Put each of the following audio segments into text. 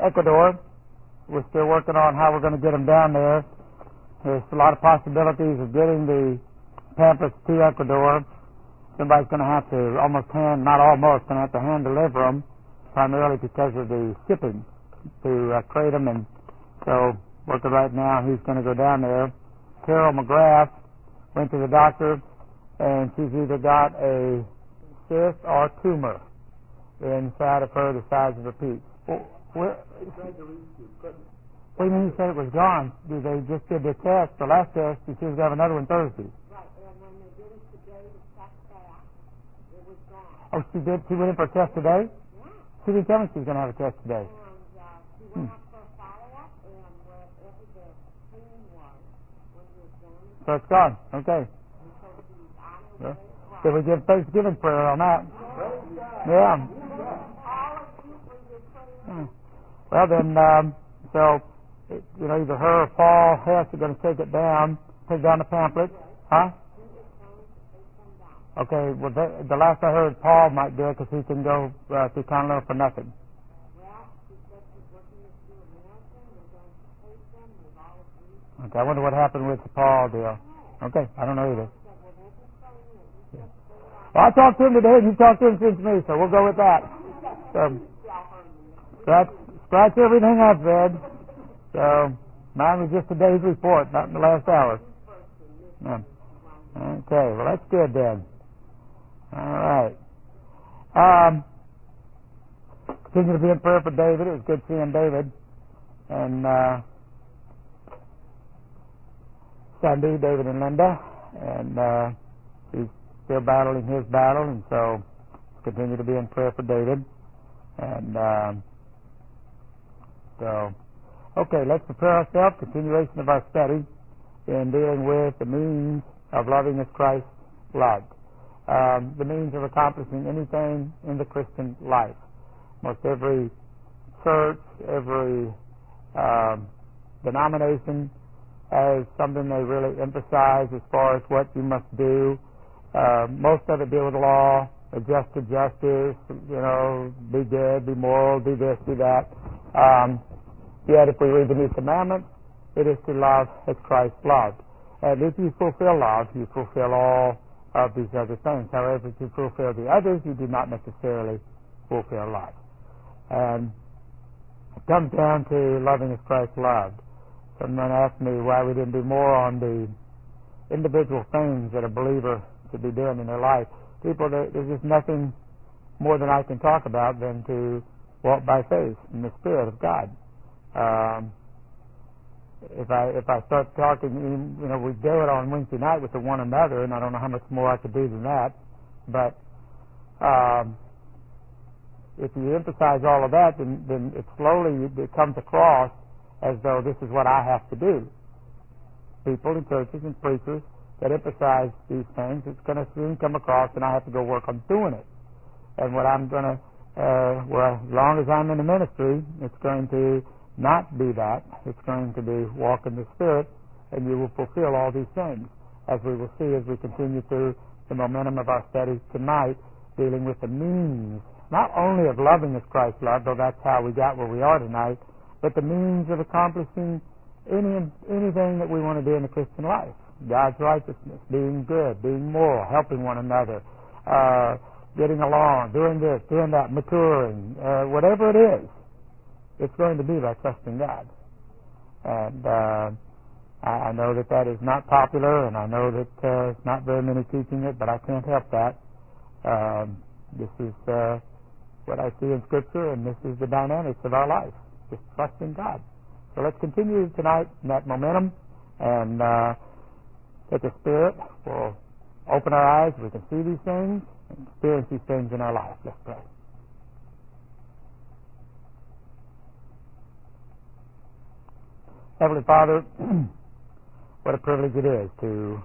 Ecuador. We're still working on how we're going to get them down there. There's a lot of possibilities of getting the pamphlets to Ecuador. Somebody's going to have to going to have to hand deliver them, primarily because of the shipping to crate them. And so, working right now, he's going to go down there. Carol McGrath went to the doctor, and she's either got a cyst or tumor inside of her the size of a peach. What do you mean you said it was gone? They just did the test, the last test, and she was going to have another one Thursday. Right, and when they did it today, the test back, it was gone. Oh, she did? She went in for a test today? Yeah. She didn't tell me she was going to have a test today. And she went up for a follow-up, and wherever the pain was, when he was done, So it's gone. Okay. and so she's on her way. Did we give Thanksgiving prayer on that? Yeah. All of you for your praying. Well, then, either her or Paul Hess are going to take down the pamphlet. Huh? Okay, well, the last I heard, Paul might do it because he can go to Continental for nothing. Well, he said she's working with you American. They're going to take them. They've all agreed. Okay, I wonder what happened with the Paul deal. Okay, I don't know either. Well, I talked to him today, and you talked to him since me, so we'll go with that. So, scratch everything I've said. So, mine was just today's report, not in the last hour. Yeah. Okay, well, that's good then. All right. Continue to be in prayer for David. It was good seeing David. And Sandy, David and Linda. And he's still battling his battle, and so continue to be in prayer for David. And okay, let's prepare ourselves. Continuation of our study in dealing with the means of loving as Christ loved. The means of accomplishing anything in the Christian life. Most every church, every denomination has something they really emphasize as far as what you must do. Most of it deal with the law, adjust to justice, be good, be moral, do this, do that. Yet if we read the New Commandment, it is to love as Christ loved. And if you fulfill love, you fulfill all of these other things. However, if you fulfill the others, you do not necessarily fulfill love. And it comes down to loving as Christ loved. Someone asked me why we didn't do more on the individual things that a believer should be doing in their life. There's just nothing more than I can talk about than to walk by faith in the Spirit of God. If I start talking, we do it on Wednesday night with one another, and I don't know how much more I could do than that. But if you emphasize all of that, then it slowly comes across as though this is what I have to do. People in churches and preachers that emphasize these things, it's going to soon come across, and I have to go work on doing it. And what I'm going to, as long as I'm in the ministry, it's going to not be that. It's going to be walk in the Spirit, and you will fulfill all these things, as we will see as we continue through the momentum of our studies tonight, dealing with the means, not only of loving as Christ loved, though that's how we got where we are tonight, but the means of accomplishing anything that we want to do in the Christian life. God's righteousness, being good, being moral, helping one another, getting along, doing this, doing that, maturing, whatever it is, it's going to be by trusting God. And I know that is not popular, and I know that it's not very many teaching it, but I can't help that. This is what I see in Scripture, and this is the dynamics of our life, just trusting God. So let's continue tonight in that momentum, and that the Spirit will open our eyes, we can see these things and experience these things in our life. Let's pray. Heavenly Father, what a privilege it is to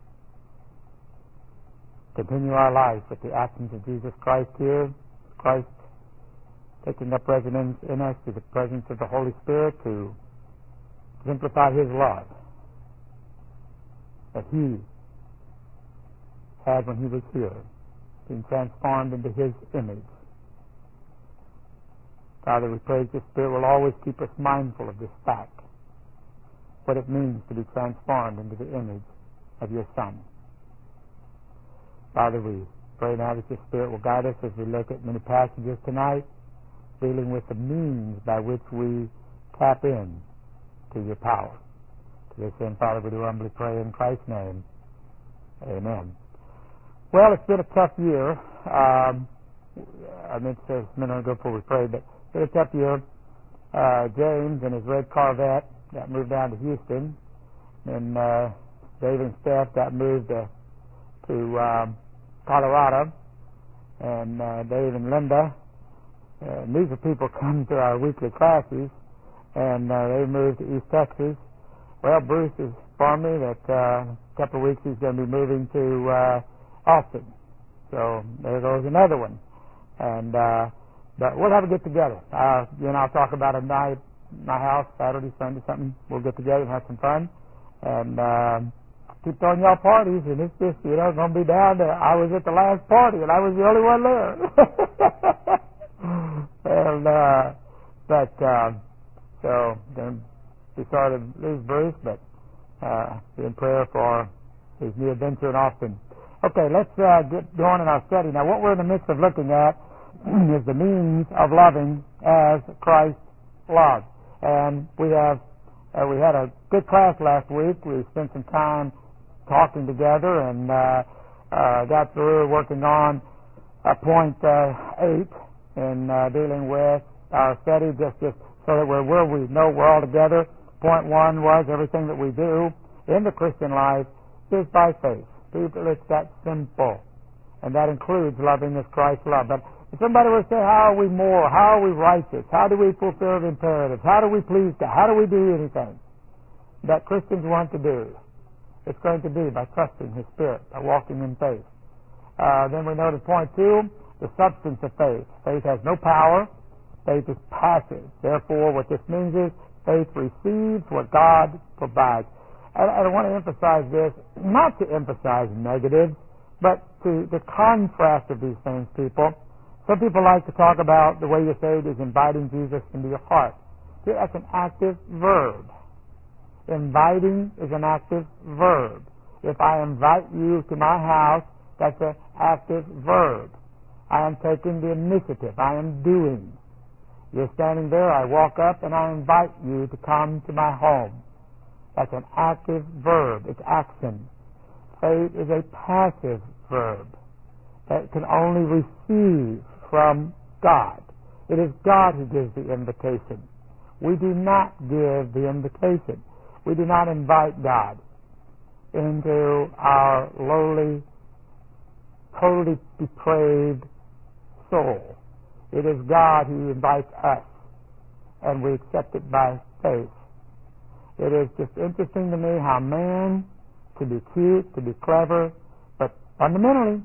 continue our life with the actions of Jesus Christ here, Christ taking up residence in us through the presence of the Holy Spirit to exemplify His love that He had when He was here, being transformed into His image. Father, we pray that the Spirit will always keep us mindful of this fact, what it means to be transformed into the image of your Son. Father, we pray now that your Spirit will guide us as we look at many passages tonight, dealing with the means by which we tap in to your power. To this end, Father, we do humbly pray in Christ's name. Amen. Well, it's been a tough year. I meant to say this a minute ago before we prayed, but it's been a tough year. James and his red Corvette got moved down to Houston, and Dave and Steph got moved to Colorado, and Dave and Linda. These are people come to our weekly classes, and they moved to East Texas. Well, Bruce has informed me that a couple of weeks he's going to be moving to Austin. So there goes another one. And but we'll have a get together. You and I'll talk about it tonight. My house, Saturday, Sunday, something. We'll get together and have some fun. And keep throwing y'all parties, and it's just, going to be down to, I was at the last party, and I was the only one there. And, so, then we started to lose Bruce, but be in prayer for his new adventure in Austin. Okay, let's get going in our study. Now, what we're in the midst of looking at is the means of loving as Christ loved. And we had a good class last week. We spent some time talking together and got through working on point 8 in dealing with our study, just so that we know we're all together. Point 1 was everything that we do in the Christian life is by faith. People, it's that simple. And that includes loving as Christ loved. But if somebody were to say, how are we moral? How are we righteous? How do we fulfill the imperatives? How do we please God? How do we do anything that Christians want to do? It's going to be by trusting His Spirit, by walking in faith. Then we noted point 2, the substance of faith. Faith has no power. Faith is passive. Therefore, what this means is faith receives what God provides. And I want to emphasize this, not to emphasize negatives, but to the contrast of these things, people. Some people like to talk about the way you're saved is inviting Jesus into your heart. See, that's an active verb. Inviting is an active verb. If I invite you to my house, that's an active verb. I am taking the initiative. I am doing. You're standing there, I walk up, and I invite you to come to my home. That's an active verb. It's action. Faith is a passive verb that can only receive from God. It is God who gives the invitation. We do not give the invitation. We do not invite God into our lowly, totally depraved soul. It is God who invites us, and we accept it by faith. It is just interesting to me how man can be cute, to be clever, but fundamentally,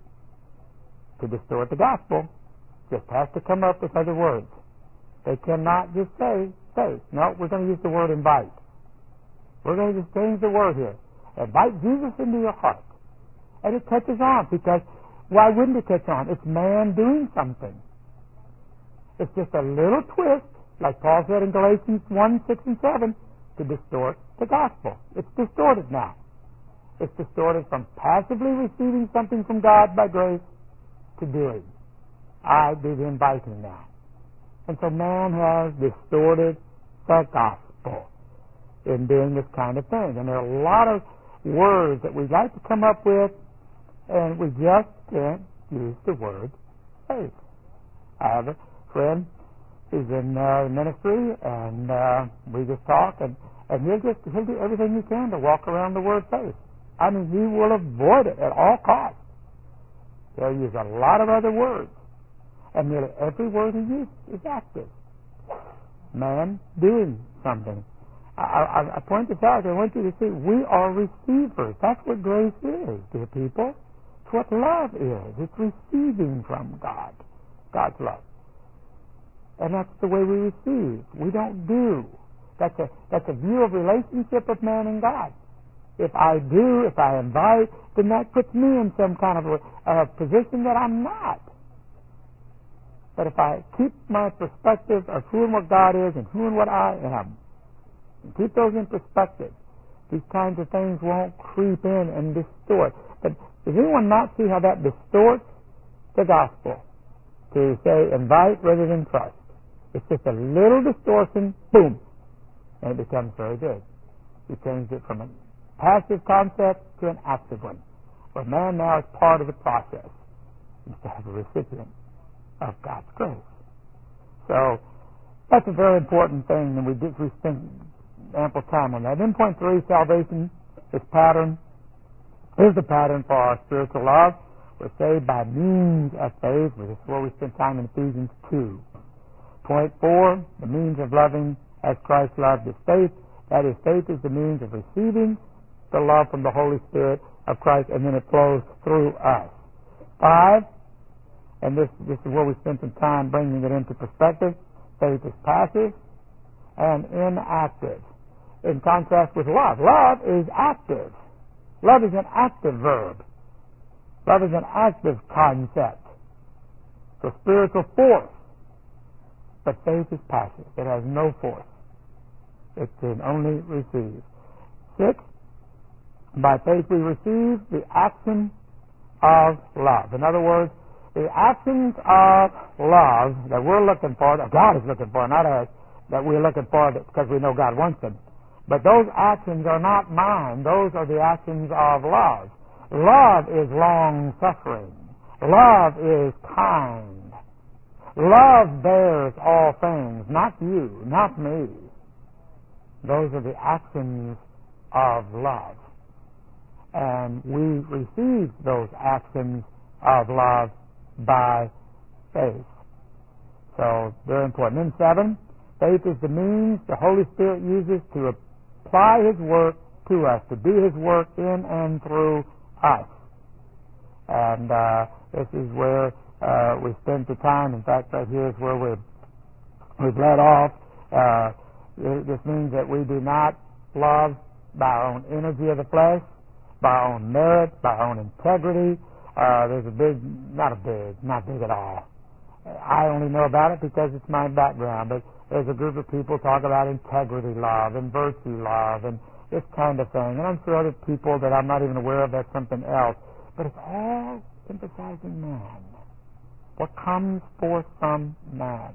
to distort the gospel, just has to come up with other words. They cannot just say faith. No, we're going to use the word invite. We're going to just change the word here. Invite Jesus into your heart. And it catches on, because why wouldn't it catch on? It's man doing something. It's just a little twist, like Paul said in Galatians 1, 6, and 7, to distort the gospel. It's distorted now. It's distorted from passively receiving something from God by grace to doing. I do the inviting now. And so man has distorted the gospel in doing this kind of thing. And there are a lot of words that we'd like to come up with, and we just can't use the word faith. I have a friend who's in ministry, and we just talk, and he'll do everything he can to walk around the word faith. I mean, he will avoid it at all costs. He'll use a lot of other words, and nearly every word he uses is active. Man doing something. I point this out. I want you to see we are receivers. That's what grace is, dear people. It's what love is. It's receiving from God, God's love. And that's the way we receive. We don't do. That's a view of relationship of man and God. If I do, if I invite, then that puts me in some kind of a position that I'm not. But if I keep my perspective of who and what God is and who and what I am, and keep those in perspective, these kinds of things won't creep in and distort. But does anyone not see how that distorts the gospel? To say invite rather than trust. It's just a little distortion, boom, and it becomes very good. We changed it from a passive concept to an active one, where man now is part of the process instead of a recipient of God's grace. So that's a very important thing, and we spent ample time on that. Then point 3, salvation, this pattern, is the pattern for our spiritual love. We're saved by means of faith. This is where we spent time in Ephesians 2. Point 4, the means of loving as Christ loved is faith. That is, faith is the means of receiving the love from the Holy Spirit of Christ, and then it flows through us. 5, and this is where we spent some time bringing it into perspective, faith is passive and inactive. In contrast with love. Love is active. Love is an active verb. Love is an active concept. It's a spiritual force. But faith is passive. It has no force. It can only receive. 6, by faith we receive the action of love. In other words, the actions of love that we're looking for, that God is looking for, not us, that we're looking for because we know God wants them. But those actions are not mine. Those are the actions of love. Love is long-suffering. Love is kind. Love bears all things, not you, not me. Those are the actions of love. And we receive those actions of love by faith. So, very important. Then 7, faith is the means the Holy Spirit uses to apply His work to us, to do His work in and through us. And this is where we spend the time. In fact, right here is where we've led off. This means that we do not love by our own energy of the flesh, by our own merit, by our own integrity. There's not big at all. I only know about it because it's my background, but there's a group of people talk about integrity love and virtue love and this kind of thing. And I'm sure other people that I'm not even aware of, that's something else. But it's all emphasizing man. What comes forth from man.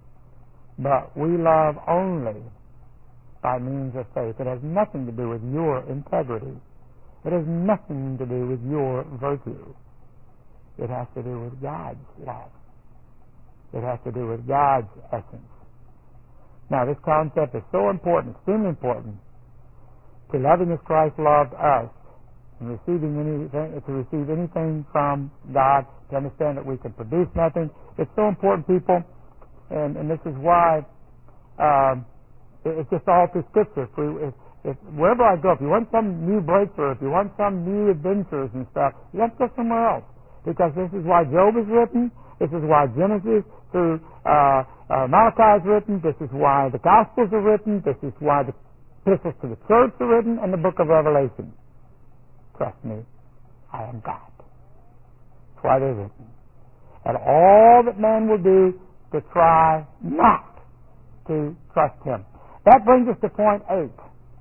But we love only by means of faith. It has nothing to do with your integrity. It has nothing to do with your virtue. It has to do with God's love. It has to do with God's essence. Now, this concept is so important, extremely important, to loving as Christ loved us, and receiving anything, to receive anything from God, to understand that we can produce nothing. It's so important, people, and this is why it's just all through Scripture. If wherever I go, if you want some new breakthrough, if you want some new adventures and stuff, you have to go somewhere else. Because this is why Job is written. This is why Genesis through Malachi is written. This is why the Gospels are written. This is why the epistles to the church are written, and the book of Revelation. Trust me, I am God. That's why they're written. And all that man will do to try not to trust Him. That brings us to point 8.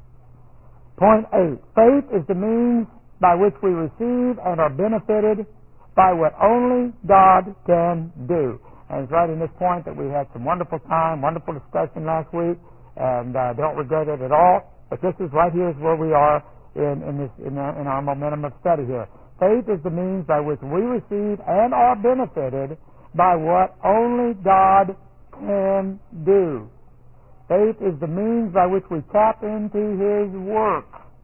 Point 8. Faith is the means by which we receive and are benefited by what only God can do. And it's right in this point that we had some wonderful time, wonderful discussion last week, and don't regret it at all. But this is right here is where we are in our momentum of study here. Faith is the means by which we receive and are benefited by what only God can do. Faith is the means by which we tap into His work,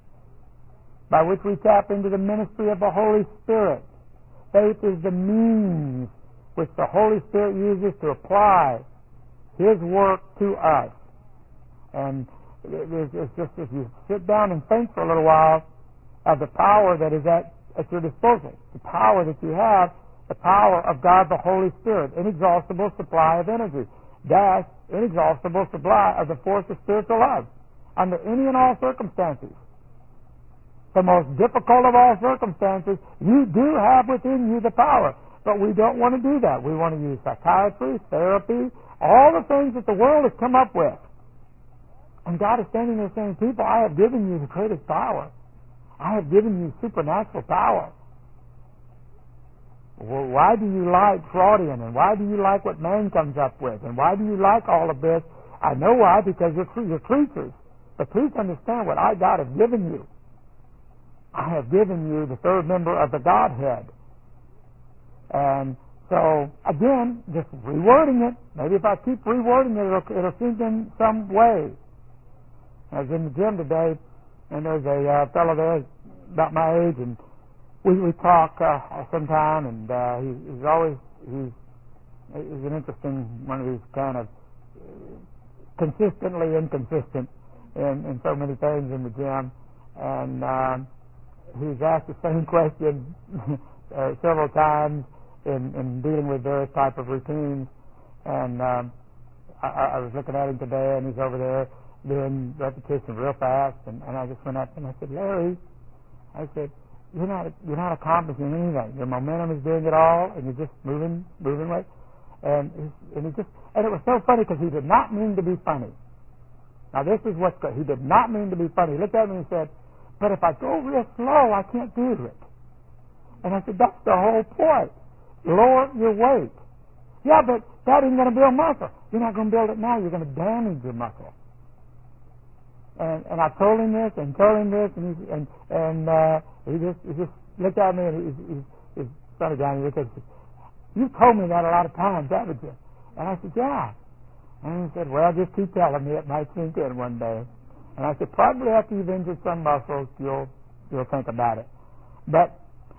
by which we tap into the ministry of the Holy Spirit. Faith is the means which the Holy Spirit uses to apply His work to us. And it's just if you sit down and think for a little while of the power that is at your disposal, the power that you have, the power of God the Holy Spirit, inexhaustible supply of energy, dash, inexhaustible supply of the force of spiritual love under any and all circumstances. The most difficult of all circumstances, you do have within you the power. But we don't want to do that. We want to use psychiatry, therapy, all the things that the world has come up with. And God is standing there saying, people, I have given you the greatest power. I have given you supernatural power. Well, why do you like Freudian, and why do you like what man comes up with, and why do you like all of this? I know why, because you're creatures. But please understand what God has given you. I have given you the third member of the Godhead. And so, again, just rewording it. Maybe if I keep rewording it, it'll sink in some way. I was in the gym today, and there's a fellow there about my age, and we talk sometime, and he's an interesting one of these kind of consistently inconsistent in so many things in the gym, and he's asked the same question several times in dealing with various type of routines, and I was looking at him today, and he's over there doing repetition real fast, and I just went up and I said, Larry, I said, you're not accomplishing anything. Your momentum is doing it all, and you're just moving away. And it was so funny because he did not mean to be funny. Now this is what's good. He did not mean to be funny. He looked at me and said, but if I go real slow, I can't do it. And I said, that's the whole point. Lower your weight. Yeah, but that ain't going to build muscle. You're not going to build it now. You're going to damage your muscle. And I told him this, and he just looked at me, and he's funny guy. He looked at me and said, "You told me that a lot of times, haven't you?" And I said, "Yeah." And he said, "Well, just keep telling me. It might sink in one day." And I said, "Probably after you've injured some muscles, you'll think about it." But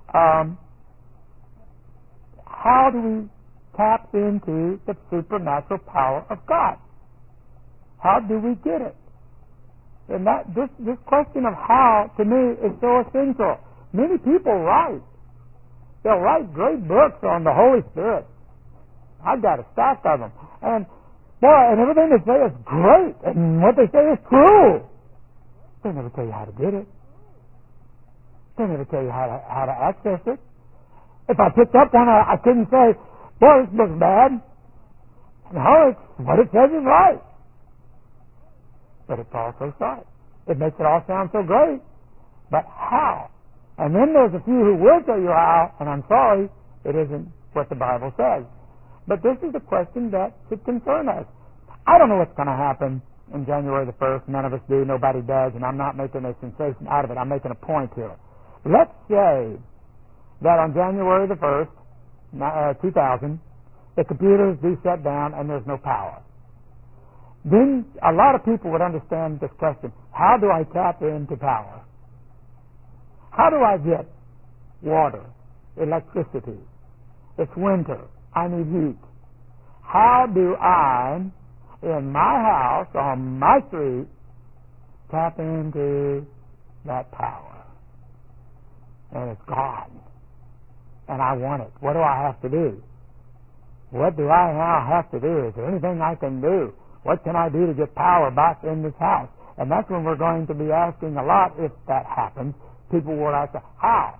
how do we tap into the supernatural power of God? How do we get it? And this question of how, to me, is so essential. Many people write. They'll write great books on the Holy Spirit. I've got a stack of them. And, boy, and everything they say is great. And what they say is true. They never tell you how to get it. They never tell you how to access it. If I picked up one, I couldn't say, boy, this book's bad. No, what it says is right. But it's also right. It makes it all sound so great. But how? And then there's a few who will tell you how, and I'm sorry, it isn't what the Bible says. But this is the question that should concern us. I don't know what's going to happen on January the 1st. None of us do. Nobody does. And I'm not making a sensation out of it. I'm making a point here. Let's say that on January the 1st, 2000, the computers do shut down and there's no power. Then a lot of people would understand this question. How do I tap into power? How do I get water, electricity? It's winter. I need heat. How do I, in my house, on my street, tap into that power? And it's God. And I want it. What do I have to do? What do I now have to do? Is there anything I can do? What can I do to get power back in this house? And that's when we're going to be asking a lot, if that happens. People will ask, how?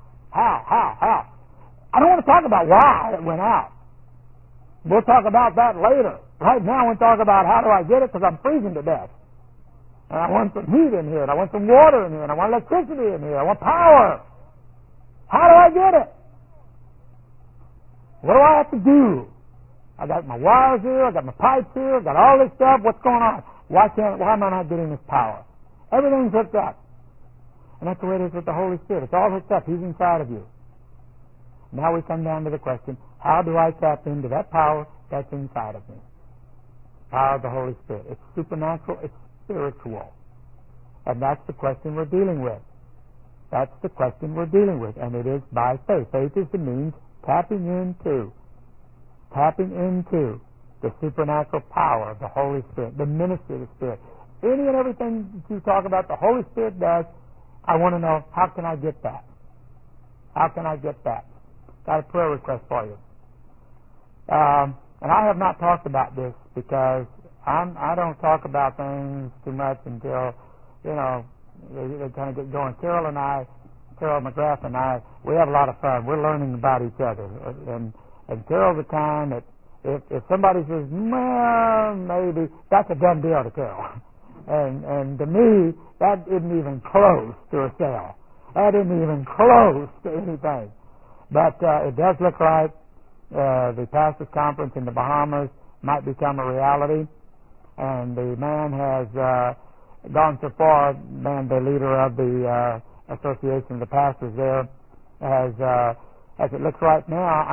I don't want to talk about why it went out. We'll talk about that later. Right now, I want to talk about how do I get it, because I'm freezing to death. And I want some heat in here, and I want some water in here, and I want electricity in here, I want power. How do I get it? What do I have to do? I got my wires here, I got my pipes here, I got all this stuff. What's going on? Why am I not getting this power? Everything's hooked up. And that's the way it is with the Holy Spirit. It's all hooked up. He's inside of you. Now we come down to the question, how do I tap into that power that's inside of me? Power of the Holy Spirit. It's supernatural, it's spiritual. And that's the question we're dealing with. That's the question we're dealing with. And it is by faith. Faith is the means tapping into the supernatural power of the Holy Spirit, the ministry of the Spirit. Any and everything that you talk about the Holy Spirit does, I want to know, how can I get that? How can I get that? Got a prayer request for you. And I have not talked about this because I don't talk about things too much until, they kind of get going. Carol McGrath and I, we have a lot of fun. We're learning about each other. And Carol's the kind that if somebody says, well, maybe, that's a done deal to Carol. And to me, that isn't even close to a sale. That isn't even close to anything. But it does look like the Pastors Conference in the Bahamas might become a reality. And the man has gone so far, the leader of the Association of the Pastors there, as it looks right now,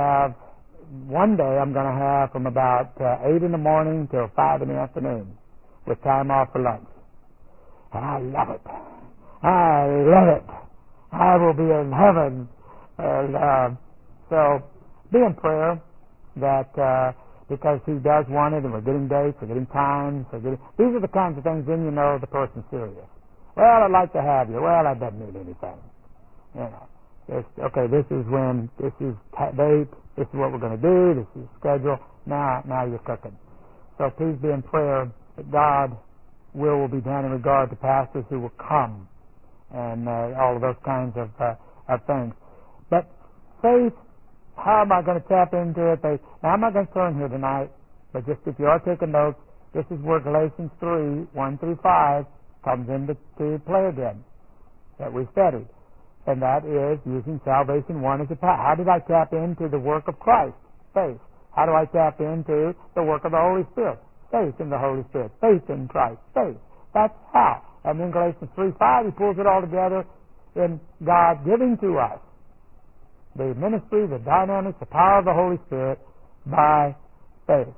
one day I'm going to have from about 8 in the morning till 5 in the afternoon with time off for lunch. And I love it. I love it. I will be in heaven. And so be in prayer that because he does want it, and we're getting dates, we're getting times, these are the kinds of things, then you know the person's serious. Well, I'd like to have you. Well, that doesn't mean anything. You know. Okay, this is date, this is what we're going to do, this is schedule, now you're cooking. So please be in prayer that God's will be done in regard to pastors who will come and all of those kinds of things. But faith, how am I going to tap into it? Now, I'm not going to turn here tonight, but just if you are taking notes, this is where Galatians 3, 1 through 5 comes into play again that we studied. And that is using salvation one as a power. How did I tap into the work of Christ? Faith. How do I tap into the work of the Holy Spirit? Faith in the Holy Spirit. Faith in Christ. Faith. That's how. And then Galatians 3:5, he pulls it all together in God giving to us the ministry, the dynamics, the power of the Holy Spirit by faith.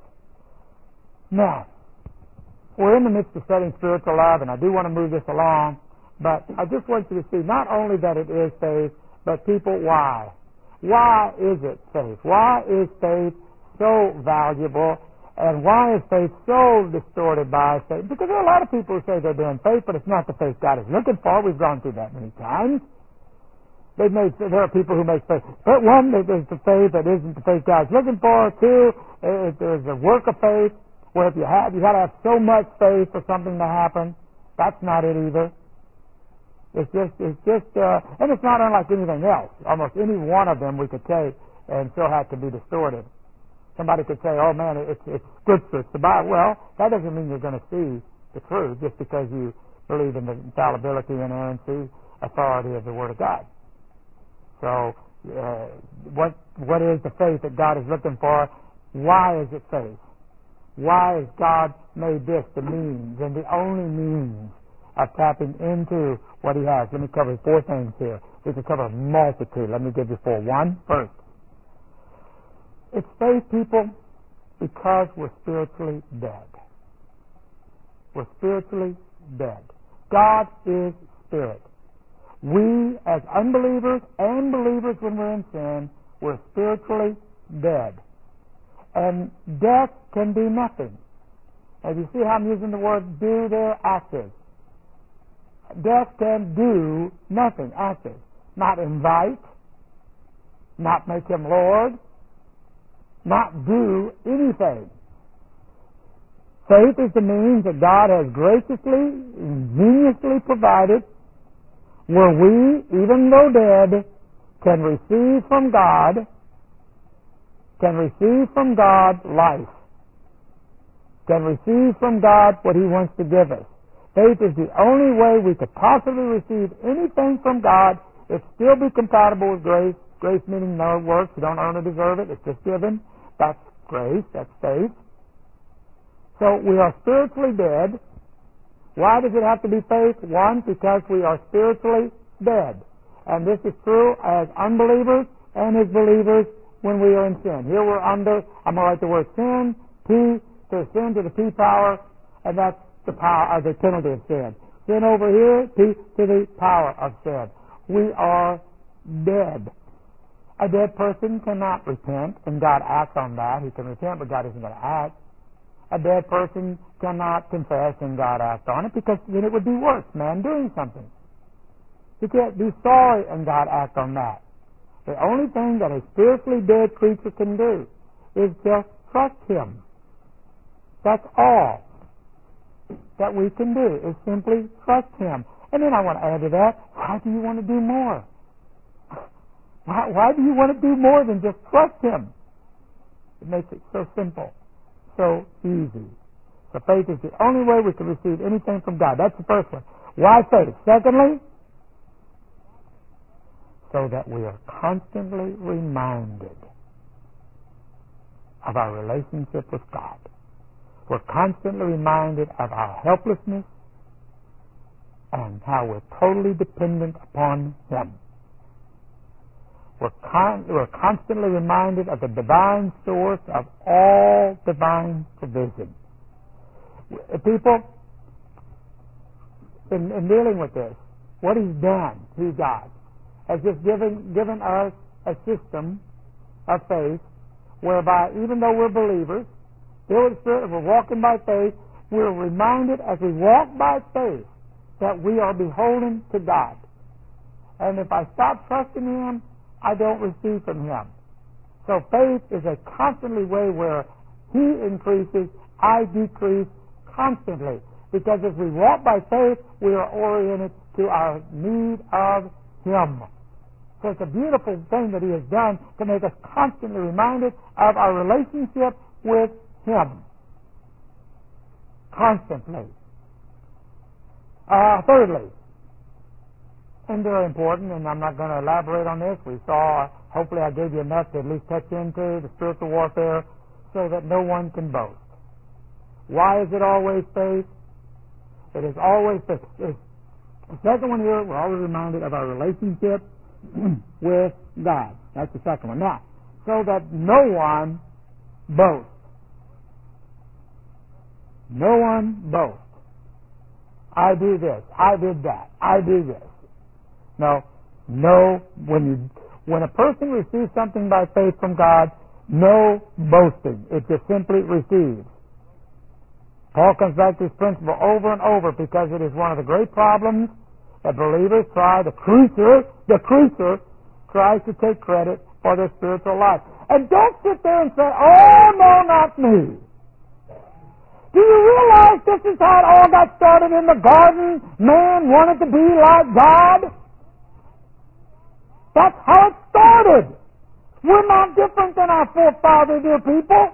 Now, we're in the midst of studying spiritual love, and I do want to move this along. But I just want you to see not only that it is faith, but people, why? Why is it faith? Why is faith so valuable? And why is faith so distorted by faith? Because there are a lot of people who say they're doing faith, but it's not the faith God is looking for. We've gone through that many times. There are people who make faith. But one, there's the faith that isn't the faith God's looking for. Two, there's a work of faith where you got to have so much faith for something to happen. That's not it either. It's just, and it's not unlike anything else. Almost any one of them we could take and still have to be distorted. Somebody could say, oh man, it's Scripture, it's the Bible. Well, that doesn't mean you're going to see the truth just because you believe in the infallibility, inerrancy, authority of the Word of God. So, what is the faith that God is looking for? Why is it faith? Why has God made this the means and the only means of tapping into what He has? Let me cover 4 things here. We could cover a multitude. Let me give you 4. One, first, it's faith, people, because we're spiritually dead. We're spiritually dead. God is spirit. We, as unbelievers and believers when we're in sin, we're spiritually dead. And death can do nothing. As you see how I'm using the word do there, active. Death can do nothing, active. Not invite, not make Him Lord, not do anything. Faith is the means that God has graciously, ingeniously provided where we, even though dead, can receive from God life, can receive from God what He wants to give us. Faith is the only way we could possibly receive anything from God. It still be compatible with grace. Grace meaning no works. You don't earn or deserve it. It's just given. That's grace. That's faith. So we are spiritually dead. Why does it have to be faith? One, because we are spiritually dead. And this is true as unbelievers and as believers when we are in sin. Here we're under, I'm going to write the word sin, P, to sin to the P power, and that's the power, the penalty of sin. Sin over here, P to the power of sin. We are dead. A dead person cannot repent, and God acts on that. He can repent, but God isn't going to act. A dead person cannot confess, and God acts on it, because then it would be worse, man doing something. You can't be sorry, and God acts on that. The only thing that a spiritually dead creature can do is just trust Him. That's all that we can do, is simply trust Him. And then I want to add to that, why do you want to do more? Why do you want to do more than just trust Him? It makes it so simple, so easy. So faith is the only way we can receive anything from God. That's the first one. Why faith? Secondly, so that we are constantly reminded of our relationship with God. We're constantly reminded of our helplessness and how we're totally dependent upon Him. We're constantly reminded of the divine source of all divine provision. People, in dealing with this, what He's done, He, God, has just given us a system of faith whereby even though we're believers, filled with the Spirit, we're walking by faith, we're reminded as we walk by faith that we are beholden to God. And if I stop trusting Him, I don't receive from Him. So faith is a constantly way where He increases, I decrease constantly. Because as we walk by faith, we are oriented to our need of Him. So it's a beautiful thing that He has done to make us constantly reminded of our relationship with Him. Constantly. Thirdly, and very important, and I'm not going to elaborate on this, we saw, hopefully I gave you enough to at least touch into the spiritual warfare so that no one can boast. Why is it always faith? It is always faith. The second one here, we're always reminded of our relationship with God. That's the second one. Now, so that no one boasts. No one boasts. I do this. I did that. I do this. No. When a person receives something by faith from God, no boasting. It just simply receives. Paul comes back to this principle over and over because it is one of the great problems that believers try. The creature tries to take credit for their spiritual life. And don't sit there and say, oh, no, not me. Do you realize this is how it all got started in the garden? Man wanted to be like God. That's how it started. We're not different than our forefathers, dear people.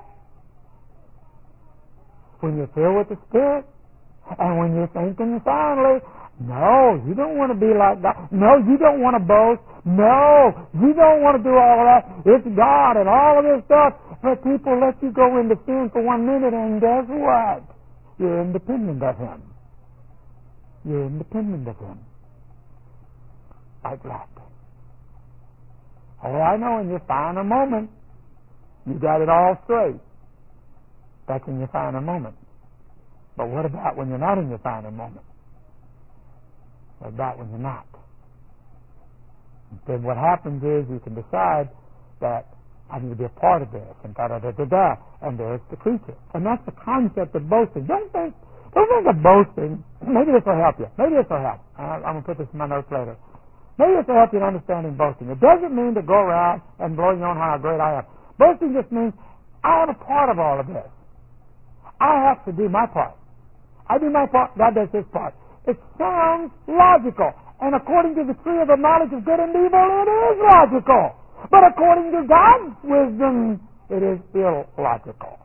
When you're filled with the Spirit, and when you're thinking soundly, no, you don't want to be like God. No, you don't want to boast. No, you don't want to do all of that. It's God and all of this stuff. But people let you go into sin for 1 minute, and guess what? You're independent of Him. You're independent of Him. Like that. Oh, I know in your final moment, you got it all straight. That's in your final moment. But what about when you're not in your final moment? What about when you're not? Then what happens is you can decide that I need to be a part of this, and and there's the creature. And that's the concept of boasting. Don't think of boasting. Maybe this will help you. I'm going to put this in my notes later. Maybe this will help you in understanding boasting. It doesn't mean to go around and blow your own how great I am. Boasting just means I am a part of all of this. I have to do my part. I do my part, God does His part. It sounds logical. And according to the tree of the knowledge of good and evil, it is logical. But according to God's wisdom, it is illogical.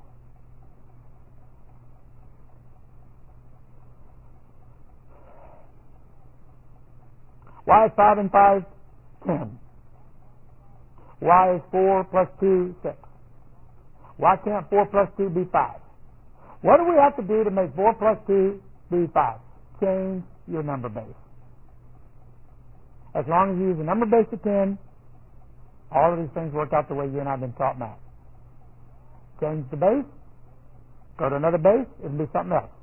Why is 5 and 5 10? Why is 4 plus 2 6? Why can't 4 plus 2 be 5? What do we have to do to make 4 plus 2 be 5? Change your number base. As long as you use the number base of 10, all of these things work out the way you and I have been taught math. Change the base, go to another base, it'll be something else.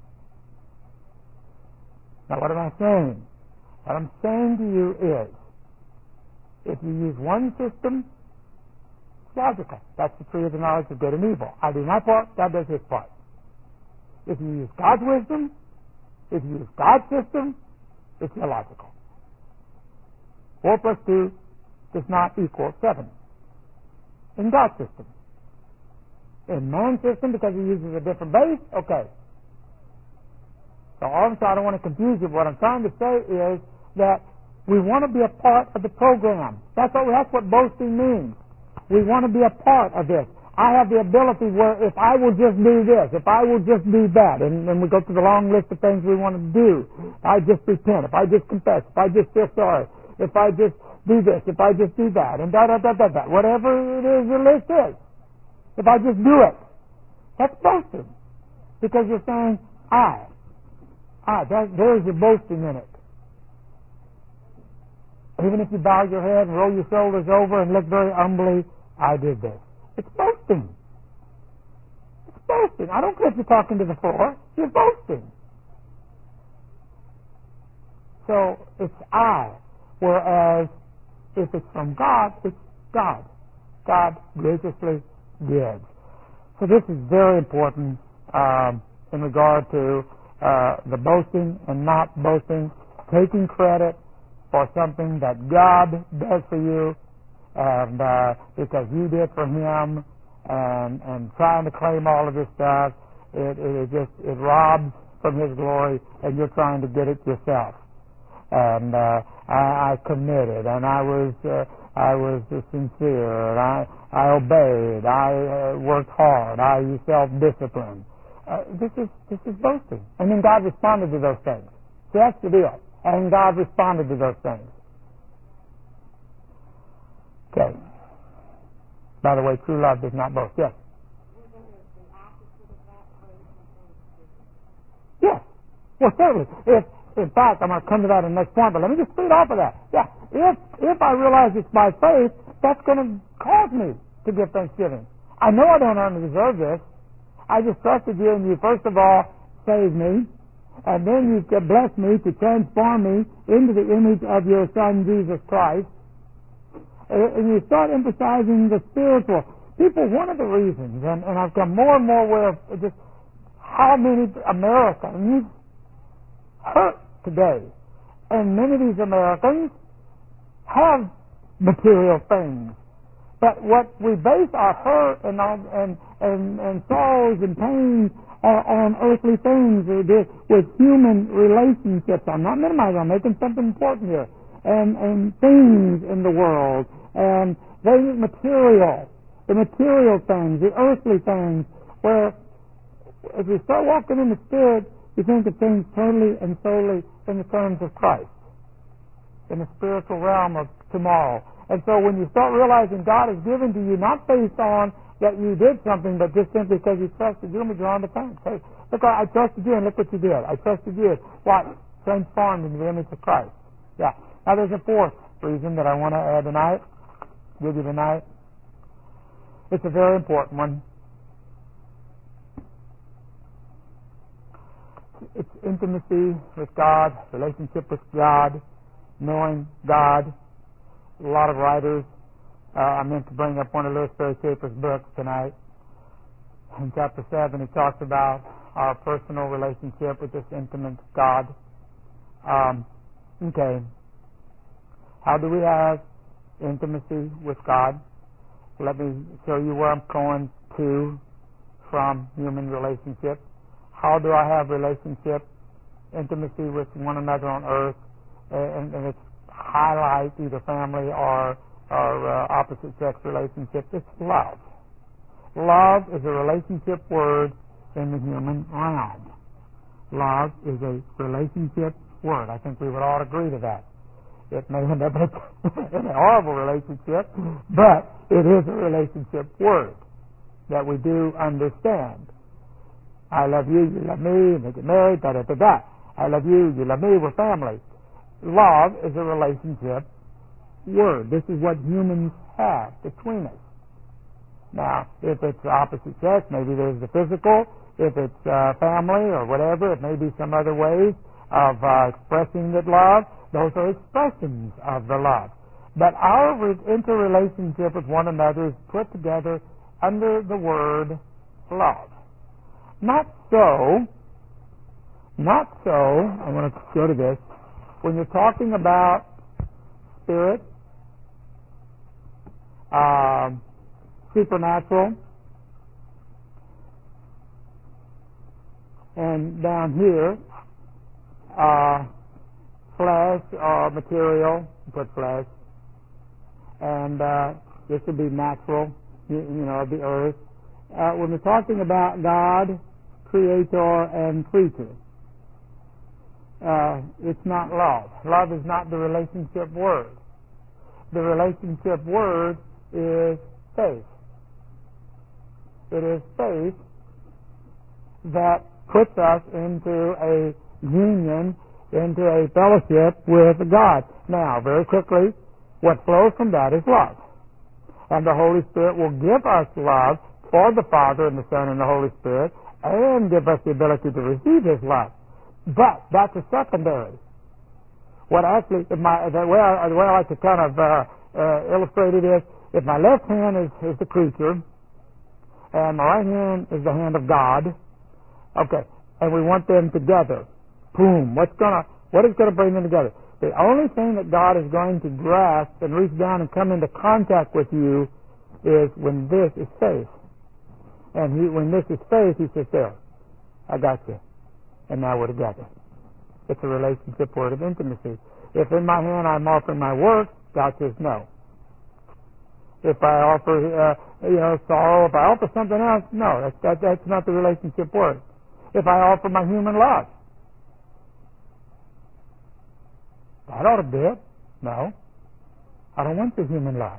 Now what am I saying? What I'm saying to you is, if you use one system, it's logical. That's the tree of the knowledge of good and evil. I do my part, God does His part. If you use God's wisdom, if you use God's system, it's illogical. 4 plus 2 does not equal 7 in God's system. In man's system, because he uses a different base, okay. So also, I don't want to confuse you, but what I'm trying to say is that we want to be a part of the program. That's what boasting means. We want to be a part of this. I have the ability where if I will just do this, if I will just do that, and we go through the long list of things we want to do. If I just repent, if I just confess, if I just feel sorry, if I just do this, if I just do that, and da-da-da-da-da, whatever it is your list is. If I just do it, that's boasting. Because you're saying, there's your boasting in it. Even if you bow your head and roll your shoulders over and look very humbly, I did this. It's boasting. It's boasting. I don't care if you're talking to the floor. You're boasting. So it's I. Whereas if it's from God, it's God. God graciously gives. So this is very important in regard to the boasting and not boasting, taking credit for something that God does for you, and because you did for Him, and trying to claim all of this stuff, it robs from His glory, and you're trying to get it yourself. And I committed, and I was sincere, and I obeyed, I worked hard, I used self-discipline. This is boasting. And then God responded to those things. So that's the deal. And God responded to those things. Okay. By the way, true love does not boast. Yes? Yes. Well, certainly. In fact, I'm going to come to that in the next point, but let me just feed off of that. Yeah. If I realize it's by faith, that's going to cause me to give thanksgiving. I know I don't earn or deserve this. I just trusted you, and you first of all saved me, and then you've blessed me to transform me into the image of your Son, Jesus Christ. And you start emphasizing the spiritual. People, one of the reasons, and I've come more and more aware of just how many Americans hurt today. And many of these Americans have material things. But what we base our hurt and sorrows and pains on earthly things with human relationships. I'm not minimizing, I'm making something important here. And things in the world, and the material things, the earthly things, where if you start walking in the Spirit, you think of things totally and solely in the terms of Christ, in the spiritual realm of tomorrow. And so when you start realizing God has given to you, not based on that you did something, but just simply because you trusted you, and you're on the fence. Hey, look, I trusted you, and look what you did. I trusted you. What? Transformed into the image of Christ. Yeah. Now there's a fourth reason that I want to add tonight, with you tonight. It's a very important one. It's intimacy with God, relationship with God, knowing God. A lot of writers, I meant to bring up one of Louis Perry Schaefer's books tonight. In chapter 7, he talks about our personal relationship with this intimate God. Okay. How do we have intimacy with God? Let me show you where I'm going to from human relationships. How do I have relationship, intimacy with one another on earth, and it's highlight either family or opposite sex relationships? It's love. Love is a relationship word in the human realm. Love is a relationship word. I think we would all agree to that. It may end up in a horrible relationship, but it is a relationship word that we do understand. I love you, you love me, and they get married, da-da-da-da. I love you, you love me, we're family. Love is a relationship word. This is what humans have between us. Now, if it's opposite sex, maybe there's the physical. If it's family or whatever, it may be some other ways of expressing that love. Those are expressions of the love. But our interrelationship with one another is put together under the word love. Not so, I want to go to this, when you're talking about spirit, supernatural, and down here, flesh or material, put flesh, and this would be natural, the earth, when we're talking about God, Creator, and creature, it's not love. Love is not the relationship word. The relationship word is faith. It is faith that puts us into a union, into a fellowship with God. Now, very quickly, what flows from that is love. And the Holy Spirit will give us love for the Father and the Son and the Holy Spirit, and give us the ability to receive His love. But that's a secondary. What actually, the way I like to kind of illustrate it is, if my left hand is the creature, and my right hand is the hand of God, okay, and we want them together, boom, what is going to bring them together? The only thing that God is going to grasp and reach down and come into contact with you is when this is faith. And when this is faith, He says, there, I got you. And now we're together. It's a relationship word of intimacy. If in my hand I'm offering my work, God says no. If I offer, sorrow, if I offer something else, no, that's not the relationship word. If I offer my human love, that ought to be it. No, I don't want the human love.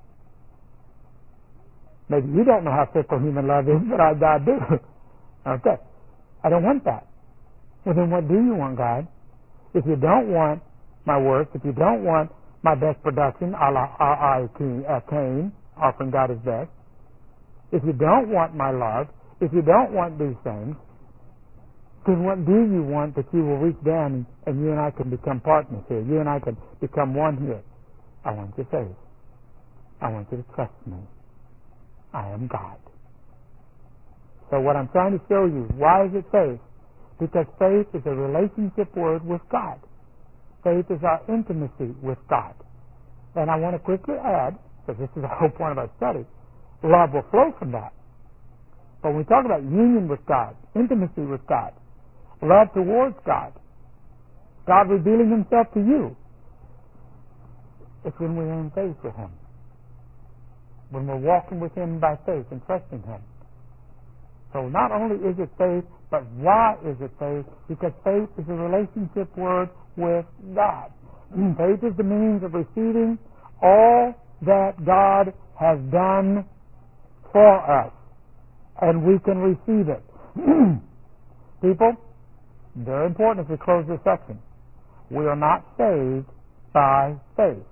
Maybe you don't know how fickle human love is, but I do. Okay, I don't want that. Well, then what do you want, God? If you don't want my work, if you don't want my best production, a la Cain, offering God His best, if you don't want my love, if you don't want these things, then what do you want that you will reach down and you and I can become partners here? You and I can become one here. I want your faith. I want you to trust me. I am God. So what I'm trying to show you, why is it faith? Because faith is a relationship word with God. Faith is our intimacy with God. And I want to quickly add, because this is the whole point of our study, love will flow from that. But when we talk about union with God, intimacy with God, love towards God, God revealing Himself to you, it's when we're in faith with Him. When we're walking with Him by faith and trusting Him. So not only is it faith, but why is it faith? Because faith is a relationship word with God. Faith is the means of receiving all that God has done for us. And we can receive it. People, very important as we close this section. We are not saved by faith.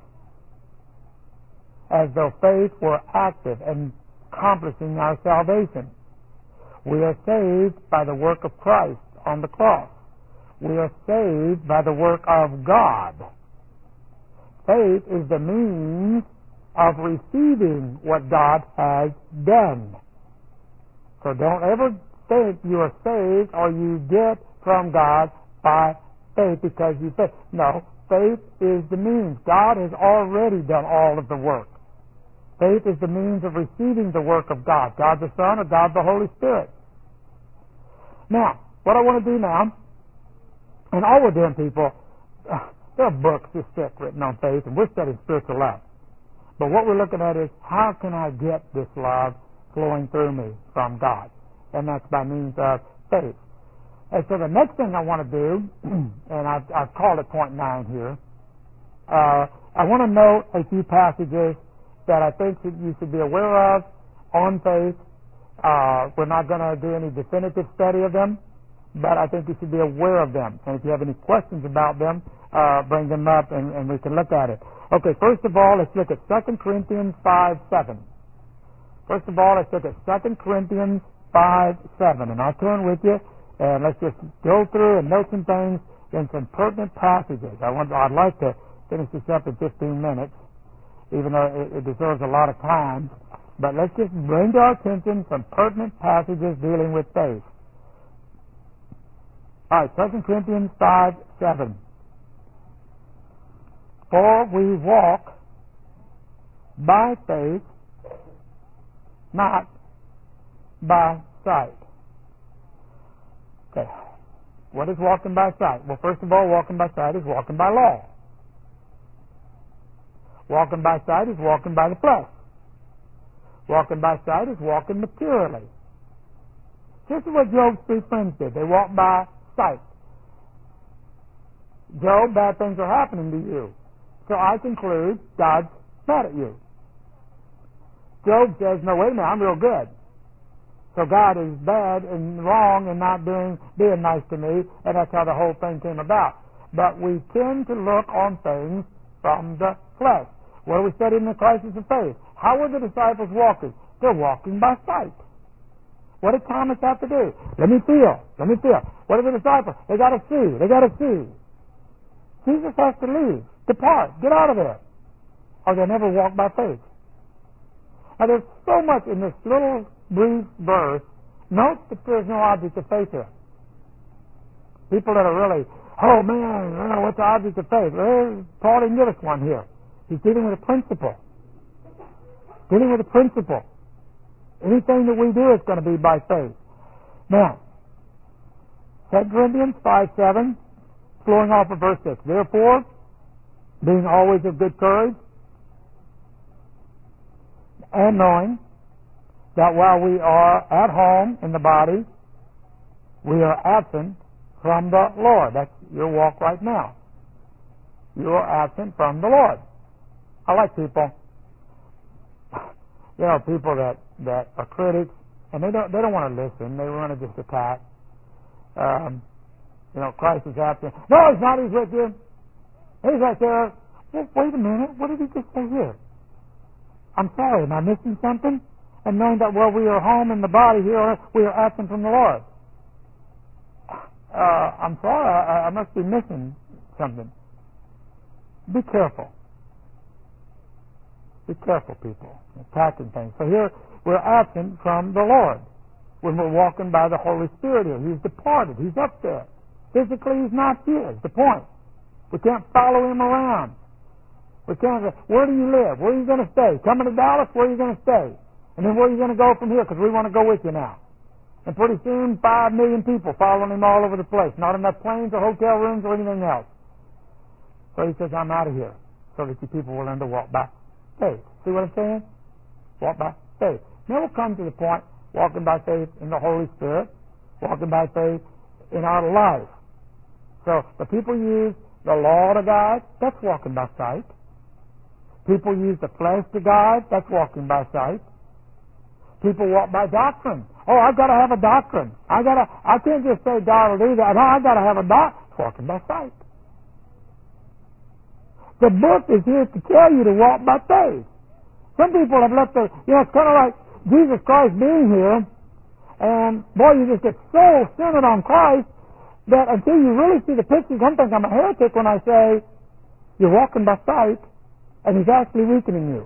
As though faith were active in accomplishing our salvation. We are saved by the work of Christ on the cross. We are saved by the work of God. Faith is the means of receiving what God has done. So don't ever think you are saved or you get from God by faith because you faith. No, faith is the means. God has already done all of the work. Faith is the means of receiving the work of God, God the Son or God the Holy Spirit. Now, what I want to do now, and all we're doing, people, there are books this thick written on faith, and we're studying spiritual love. But what we're looking at is, how can I get this love flowing through me from God? And that's by means of faith. And so the next thing I want to do, and I've called it point 9 here, I want to note a few passages that I think that you should be aware of on faith. We're not going to do any definitive study of them, but I think you should be aware of them. And if you have any questions about them, bring them up and we can look at it. Okay, first of all, let's look at 2 Corinthians 5:7. First of all, let's look at 2 Corinthians 5:7. And I'll turn with you, and let's just go through and note some things in some pertinent passages. I'd like to finish this up in 15 minutes, even though it deserves a lot of time. But let's just bring to our attention some pertinent passages dealing with faith. All right, 2 Corinthians 5:7. For we walk by faith, not by sight. Okay, what is walking by sight? Well, first of all, walking by sight is walking by law. Walking by sight is walking by the flesh. Walking by sight is walking materially. This is what Job's three friends did. They walked by sight. Job, bad things are happening to you. So I conclude God's mad at you. Job says, no, wait a minute, I'm real good. So God is bad and wrong and not being nice to me, and that's how the whole thing came about. But we tend to look on things from the flesh. What do we study in the crisis of faith? How were the disciples walking? They're walking by sight. What did Thomas have to do? Let me feel. What are the disciples? They got to see. Jesus has to leave, depart, get out of there, or they'll never walk by faith. Now there's so much in this little brief verse. Note that there's no object of faith here. People that are really, oh man, what's the object of faith? Well, Paul didn't give us one here. He's dealing with a principle. Anything that we do is going to be by faith. Now, 2 Corinthians 5:7, flowing off of verse 6. Therefore, being always of good courage, and knowing that while we are at home in the body, we are absent from the Lord. That's your walk right now. You are absent from the Lord. I like people. People that are critics, and they don't want to listen. They want to just attack. Christ is absent. No, he's not. He's with you. He's right there. Well, wait a minute. What did he just say here? I'm sorry. Am I missing something? And knowing that while we are home in the body here, we are absent from the Lord. I'm sorry. I must be missing something. Be careful. Be careful, people. Attacking things. So here, we're absent from the Lord. When we're walking by the Holy Spirit here, He's departed. He's up there. Physically, He's not here. Is the point. We can't follow Him around. We can't say, where do you live? Where are you going to stay? Coming to Dallas? Where are you going to stay? And then where are you going to go from here? Because we want to go with you now. And pretty soon, 5 million people following Him all over the place. Not enough planes or hotel rooms or anything else. So He says, I'm out of here. So that you people will learn to walk by faith. See what I'm saying? Walk by faith. Now we'll come to the point, walking by faith in the Holy Spirit, walking by faith in our life. So the people use the law to guide, that's walking by sight. People use the flesh to guide, that's walking by sight. People walk by doctrine. Oh, I've got to have a doctrine. I can't just say God will do that. No, I've got to have a doctrine. It's walking by sight. The book is here to tell you to walk by faith. Some people have left it's kind of like Jesus Christ being here, and boy, you just get so centered on Christ that until you really see the picture, you don't think I'm a heretic when I say you're walking by sight, and He's actually weakening you.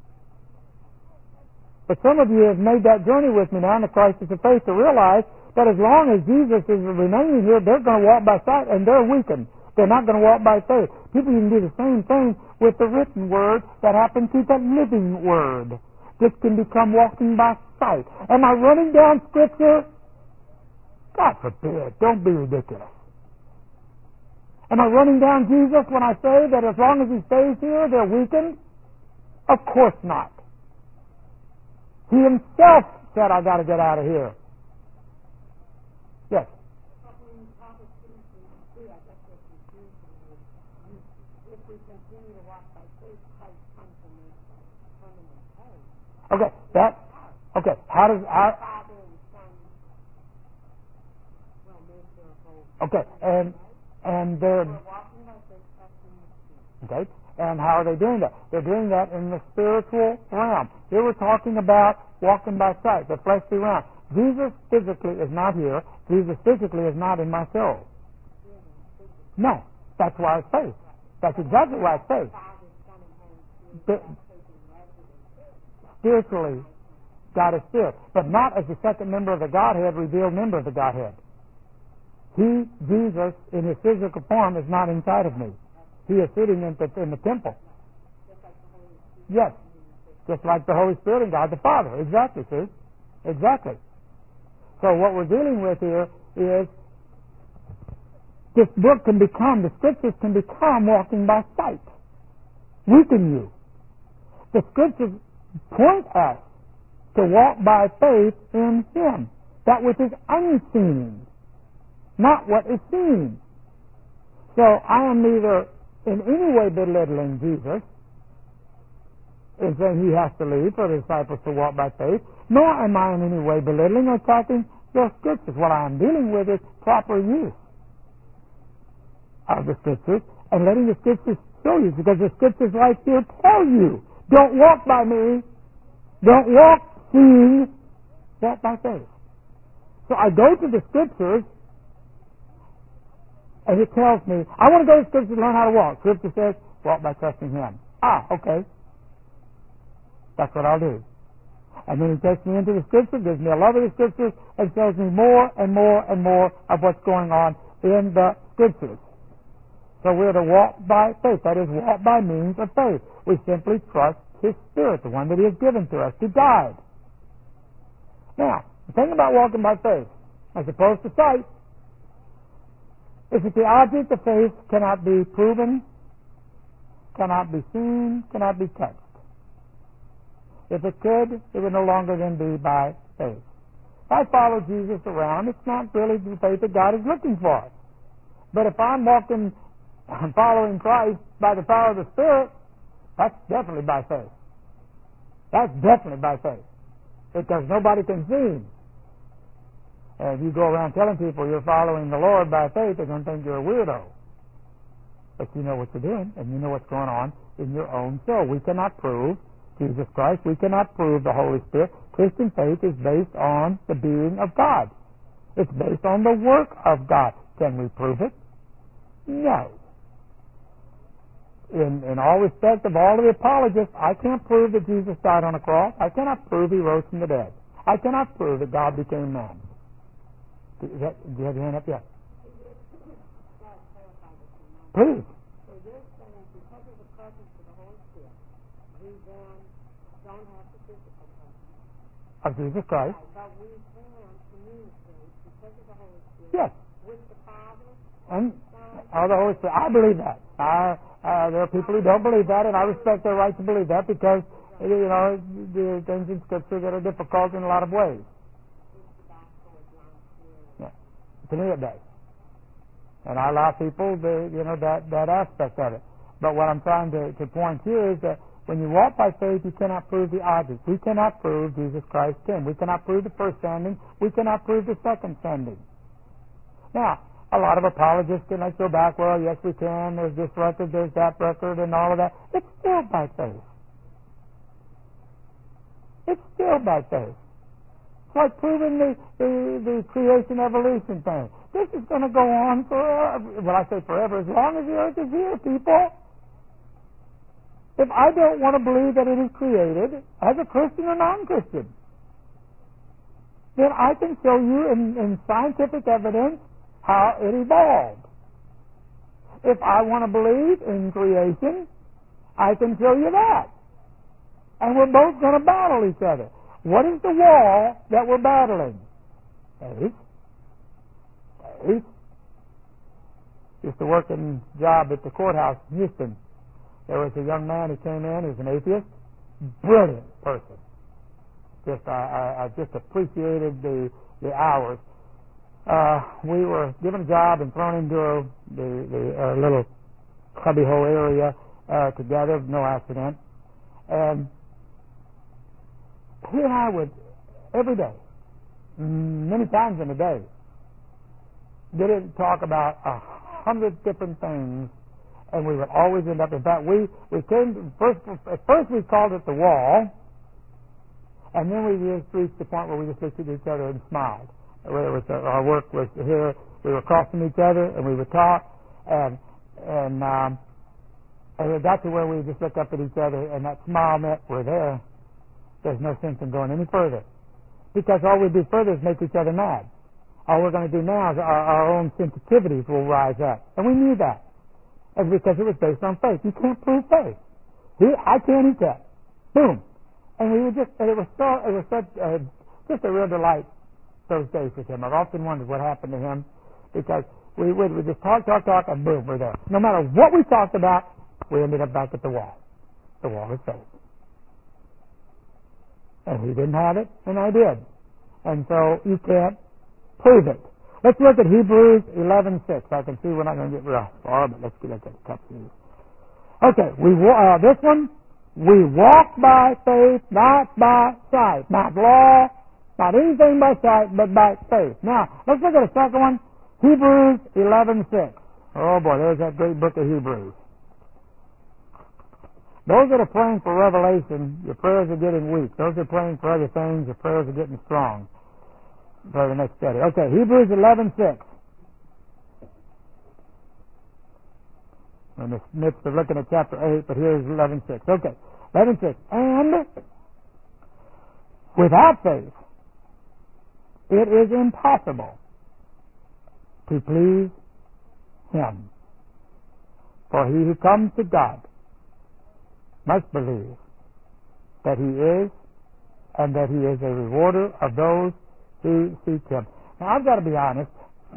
But some of you have made that journey with me now in the crisis of faith to realize that as long as Jesus is remaining here, they're going to walk by sight, and they're weakened. They're not going to walk by faith. People can do the same thing with the written word that happened to the living word. This can become walking by sight. Am I running down Scripture? God forbid. Don't be ridiculous. Am I running down Jesus when I say that as long as He stays here, they're weakened? Of course not. He Himself said, I got to get out of here. Yes. Okay. How does okay, and they're okay. And how are they doing that? They're doing that in the spiritual realm. Here we're talking about walking by sight, the fleshly realm. Jesus physically is not here. Jesus physically is not in my soul. No, that's why it's faith. That's exactly why it's faith. Spiritually, God is spirit, but not as the second member of the Godhead, revealed member of the Godhead. He, Jesus, in His physical form, is not inside of me. He is sitting in the temple. Yes, just like the Holy Spirit and God the Father. Exactly, see? Exactly. So what we're dealing with here is this book can become, the Scriptures can become walking by sight. Weaken you. The Scriptures point us to walk by faith in Him, that which is unseen, not what is seen. So I am neither in any way belittling Jesus in saying He has to leave for the disciples to walk by faith, nor am I in any way belittling or attacking the Scriptures. What I am dealing with is proper use of the Scriptures and letting the Scriptures show you, because the Scriptures right here tell you, don't walk by me, don't walk seeing, walk by faith. So I go to the Scriptures and it tells me, I want to go to the Scriptures to learn how to walk. Scripture says, walk by trusting Him. Okay. That's what I'll do. And then He takes me into the Scripture, gives me a love of the Scriptures, and shows me more and more and more of what's going on in the Scriptures. So we're to walk by faith. That is, walk by means of faith. We simply trust His Spirit, the one that He has given to us to guide. Now, the thing about walking by faith, as opposed to sight, is that the object of faith cannot be proven, cannot be seen, cannot be touched. If it could, it would no longer then be by faith. If I follow Jesus around, it's not really the faith that God is looking for. But if I'm following Christ by the power of the Spirit, that's definitely by faith. That's definitely by faith. Because nobody can see Him. And if you go around telling people you're following the Lord by faith, they're going to think you're a weirdo. But you know what you're doing, and you know what's going on in your own soul. We cannot prove Jesus Christ. We cannot prove the Holy Spirit. Christian faith is based on the being of God. It's based on the work of God. Can we prove it? No. In all respect of all of the apologists, I can't prove that Jesus died on a cross. I cannot prove He rose from the dead. I cannot prove that God became man. Do you have your hand up yet? Please. So you're saying because of the presence of the Holy Spirit, we then don't have the physical presence of Jesus Christ. Right, but we can communicate because of the Holy Spirit Yes. with the Father And the Holy Spirit. I believe that. There are people who don't believe that, and I respect their right to believe that because, there are things in Scripture that are difficult in a lot of ways. Yeah. To me it does. And I allow people that aspect of it. But what I'm trying to point here is that when you walk by faith, you cannot prove the object. We cannot prove Jesus Christ came. We cannot prove the first sending. We cannot prove the second sending. Now, a lot of apologists can go back, well, yes, we can. There's this record, there's that record, and all of that. It's still by faith. It's still by faith. It's like proving the creation evolution thing. This is going to go on forever. Well, I say forever, as long as the earth is here, people. If I don't want to believe that it is created, as a Christian or non-Christian, then I can show you in scientific evidence how it evolved. If I want to believe in creation, I can show you that. And we're both going to battle each other. What is the wall that we're battling? Faith. Faith. Used to work in a job at the courthouse in Houston. There was a young man who came in, he was an atheist, brilliant person. I just appreciated the hours. We were given a job and thrown into the little cubbyhole area together, no accident. And he and I would, every day, many times in a day, didn't talk about 100 different things, and we would always end up, in fact, we came to, at first we called it the wall, and then we just reached the point where we just looked at each other and smiled. Whether it was our work was here, we were across from each other, and we would talk, and it got to where we just looked up at each other, and that smile meant we're there. There's no sense in going any further, because all we do further is make each other mad. All we're going to do now is our own sensitivities will rise up, and we knew that. And because it was based on faith. You can't prove faith. I can't eat that. Boom. And we would and it was such just a real delight those days with him. I've often wondered what happened to him, because we would just talk, and boom, we're there. No matter what we talked about, we ended up back at the wall. The wall is faith. And he didn't have it, and I did. And so you can't prove it. Let's look at Hebrews 11:6. I can see we're not going to get real far, but let's get at that couple of these. Okay, this one, we walk by faith, not by sight. Not law, not anything by sight, but by faith. Now, let's look at a second one. Hebrews 11:6. Oh boy, there's that great book of Hebrews. Those that are praying for revelation, your prayers are getting weak. Those that are praying for other things, your prayers are getting strong. For the next study. Okay, Hebrews 11:6. We're in the midst of looking at chapter 8, but here's 11:6. Okay, 11:6. And without faith, it is impossible to please Him. For he who comes to God must believe that He is, and that He is a rewarder of those who seek Him. Now, I've got to be honest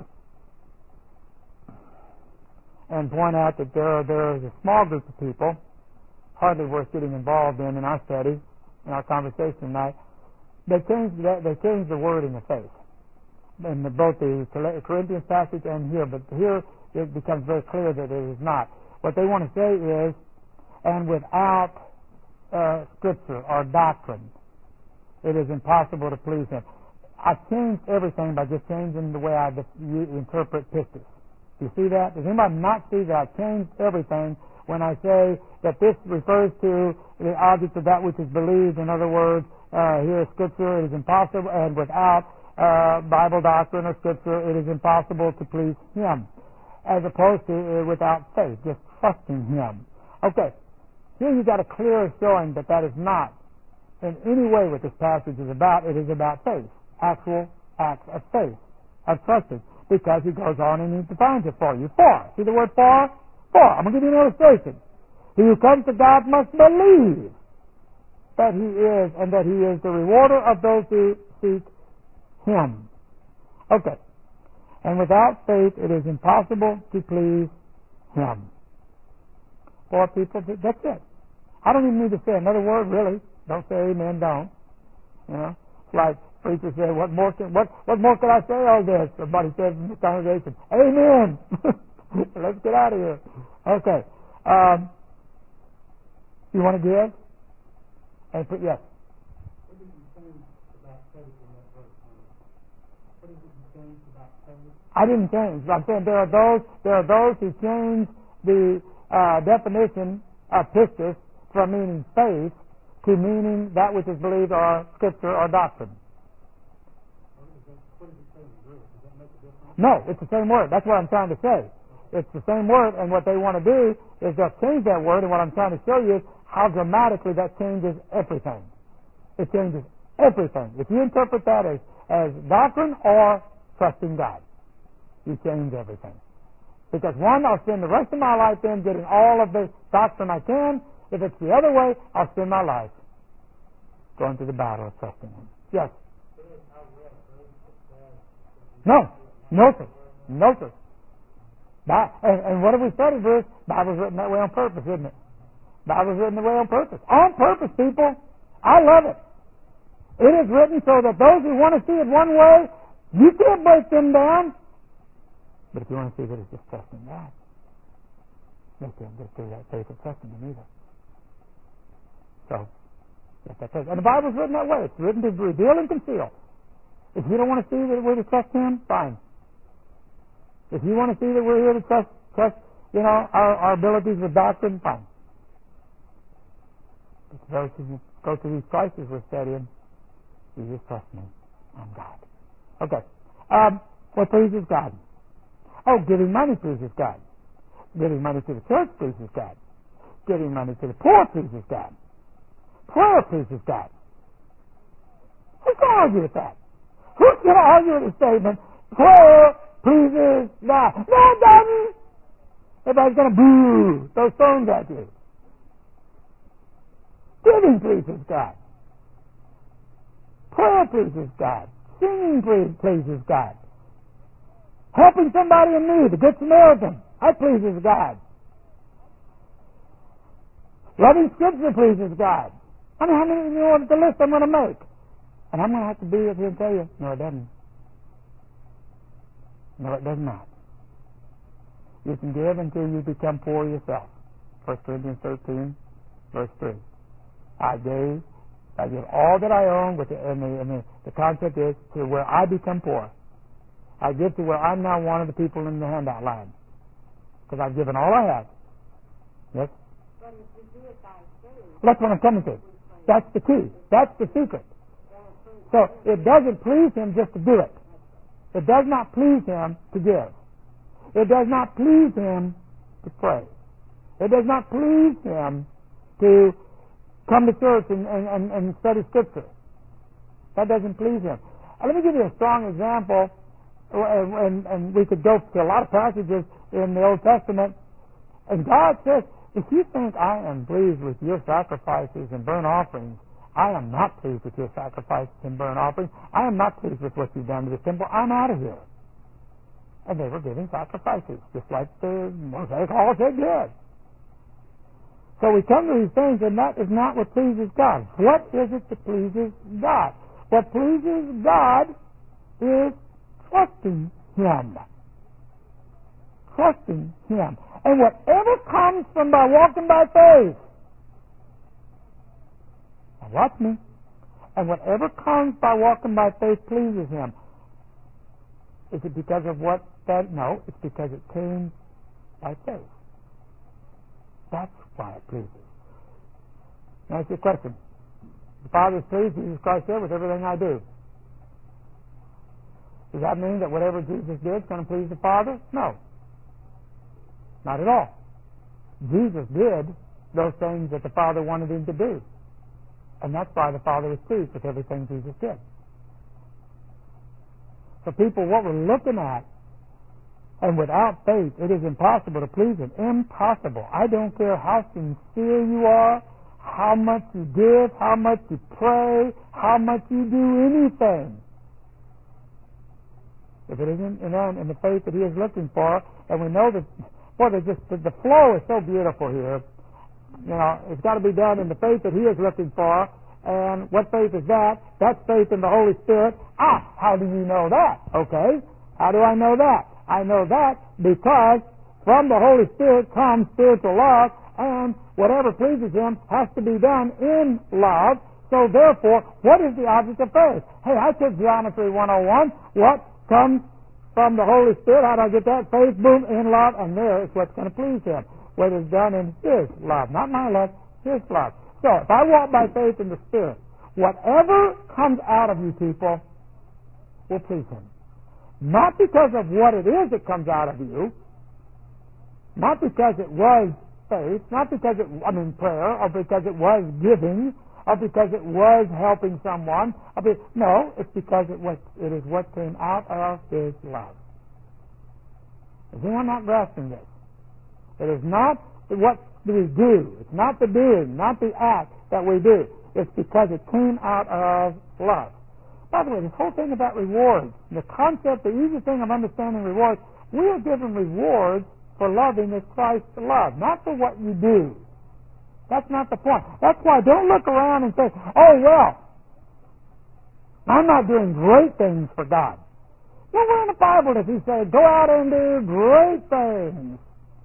and point out that there is a small group of people, hardly worth getting involved in our study, in our conversation tonight. They changed the wording of faith in both the Corinthians passage and here, but here it becomes very clear that it is not. What they want to say is, and without Scripture or doctrine, it is impossible to please Him. I changed everything by just changing the way I interpret pistis. Do you see that? Does anybody not see that I changed everything when I say that this refers to the object of that which is believed? In other words, here is Scripture, it is impossible, and without Bible doctrine or Scripture, it is impossible to please Him, as opposed to without faith, just trusting Him. Okay, here you've got a clear showing that that is not in any way what this passage is about. It is about faith, actual acts of faith, of trusting, because he goes on and he defines it for you. For. See the word for? For. I'm going to give you an illustration. He who comes to God must believe that He is, and that He is the rewarder of those who seek Him. Okay. And without faith, it is impossible to please Him. For people, that's it. I don't even need to say another word, really. Don't say amen, don't. You know, it's like preacher said, what more can I say all this? Somebody said in the congregation, amen. Let's get out of here. Okay. You want to give? And put yes. What did you say about faith in that verse? What did you say about faith? I didn't change. I'm saying there are those who change the definition of pistis from meaning faith to meaning that which is believed or Scripture or doctrine. What does it say in the Greek? Does that make a difference? No, it's the same word. That's what I'm trying to say. It's the same word, and what they want to do is just change that word, and what I'm trying to show you is how dramatically that changes everything. It changes everything. If you interpret that as doctrine or trusting God, you change everything. Because one, I'll spend the rest of my life then getting all of the doctrine I can. If it's the other way, I'll spend my life going to the battle of trusting Him. Yes? No, sir. No, sir. And what have we studied, Bruce? Bible's written that way on purpose, isn't it? Bible's written that way on purpose. On purpose, people. I love it. It is written so that those who want to see it one way, you can't break them down. But if you want to see that it's just trusting God, they can't get through that faith of trusting Him either. So, and the Bible's written that way. It's written to reveal and conceal. If you don't want to see that we're to trust Him, fine. If you want to see that we're here to trust our abilities with doctrine, fine. But those who go through these crises we're studying, you just trust me. I'm God. Okay. What pleases God? Oh, giving money pleases God. Giving money to the church pleases God. Giving money to the poor pleases God. Prayer pleases God. Who's going to argue with that? Who's going to argue with the statement, prayer pleases God? No, it doesn't. Everybody's going to boo, throw stones at you. Giving pleases God. Prayer pleases God. Singing pleases God. Helping somebody in need, the Good Samaritan, that pleases God. Loving Scripture pleases God. I mean, how many of you know the list I'm going to make? And I'm going to have to be with you and tell you, no, it doesn't. No, it does not. You can give until you become poor yourself. 1 Corinthians 13, verse 3. I give all that I own, and the concept is to where I become poor. I give to where I'm now one of the people in the handout line. Because I've given all I have. Yes? But if you do it by faith, That's what I'm coming to. That's the key. That's the secret. So it doesn't please him just to do it. It does not please him to give. It does not please him to pray. It does not please him to come to church and study Scripture. That doesn't please him. Let me give you a strong example, and we could go to a lot of passages in the Old Testament. And God says, if you think I am pleased with your sacrifices and burnt offerings, I am not pleased with your sacrifices and burnt offerings. I am not pleased with what you've done to the temple. I'm out of here. And they were giving sacrifices, just like the Mosaic Law said did. So we come to these things, and that is not what pleases God. What is it that pleases God? What pleases God is trusting Him. Trusting Him. And whatever comes from by walking by faith, now watch me, and whatever comes by walking by faith pleases Him. Is it because of what that? No, it's because it came by faith. That's why it pleases. Now, ask you a question. The Father is pleased, Jesus Christ said, with everything I do. Does that mean that whatever Jesus did is going to please the Father? No. Not at all. Jesus did those things that the Father wanted Him to do. And that's why the Father was pleased with everything Jesus did. So people, what we're looking at, and without faith, it is impossible to please Him. Impossible. I don't care how sincere you are, how much you give, how much you pray, how much you do anything. If it isn't in the faith that He is looking for, and we know that, boy, the flow is so beautiful here. You know, it's got to be done in the faith that He is looking for. And what faith is that? That's faith in the Holy Spirit. How do you know that? Okay. How do I know that? I know that because from the Holy Spirit comes spiritual love, and whatever pleases Him has to be done in love. So therefore, what is the object of faith? Hey, I took Geometry 101. What comes from the Holy Spirit? How do I get that? Faith, boom, in love, and there is what's going to please Him. Whether it's done in His love, not my love, His love. So, if I walk by faith in the Spirit, whatever comes out of you people will please Him. Not because of what it is that comes out of you, not because it was faith, not because prayer, or because it was giving, or because it was helping someone. No, it's because it is what came out of His love. Is anyone not grasping this? It is not what do we do. It's not the doing, not the act that we do. It's because it came out of love. By the way, this whole thing about rewards, the concept, the easy thing of understanding rewards, we are given rewards for loving as Christ loved, not for what you do. That's not the point. That's why don't look around and say, oh, well, I'm not doing great things for God. Well, where in the Bible does He say, go out and do great things?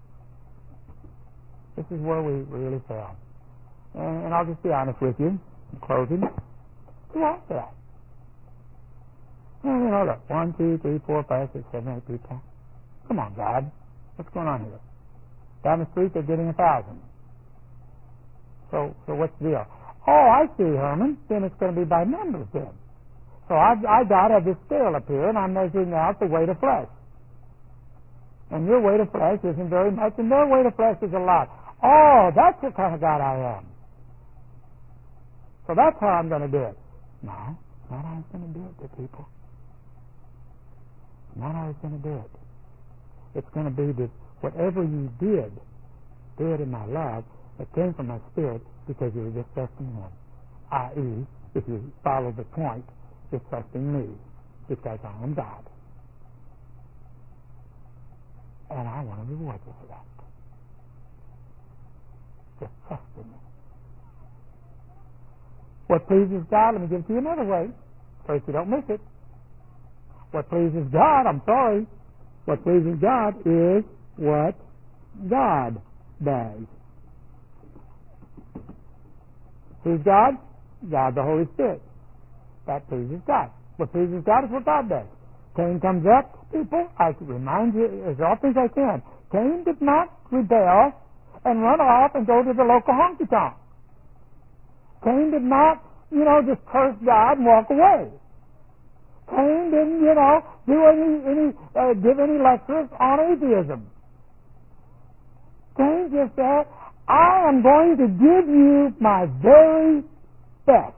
This is where we really fail. And I'll just be honest with you, in closing. Who wants that? Well, you know, look, 1, 2, 3, 4, 5, 6, 7, 8 people. Come on, God. What's going on here? Down the street, they're getting 1,000. So what's the deal? Oh, I see, Herman. Then it's going to be by numbers then. So I got this scale up here, and I'm measuring out the weight of flesh. And your weight of flesh isn't very much, and their weight of flesh is a lot. Oh, that's the kind of God I am. So that's how I'm going to do it. No, not how I'm going to do it to people. Not how I'm going to do it. It's going to be that whatever you did, do it in my love. It came from my Spirit because you were just trusting Him. I.e., if you follow the point, you're trusting me because I am God. And I want to reward you for that. Just trust in me. What pleases God, let me give it to you another way, so you don't miss it. What pleases God, I'm sorry, what pleases God is what God does. Who's God? God the Holy Spirit. That pleases God. What pleases God is what God does. Cain comes up, people, I remind you as often as I can, Cain did not rebel and run off and go to the local honky-tonk. Cain did not, just curse God and walk away. Cain didn't, give any lectures on atheism. Cain just said, I am going to give you my very best.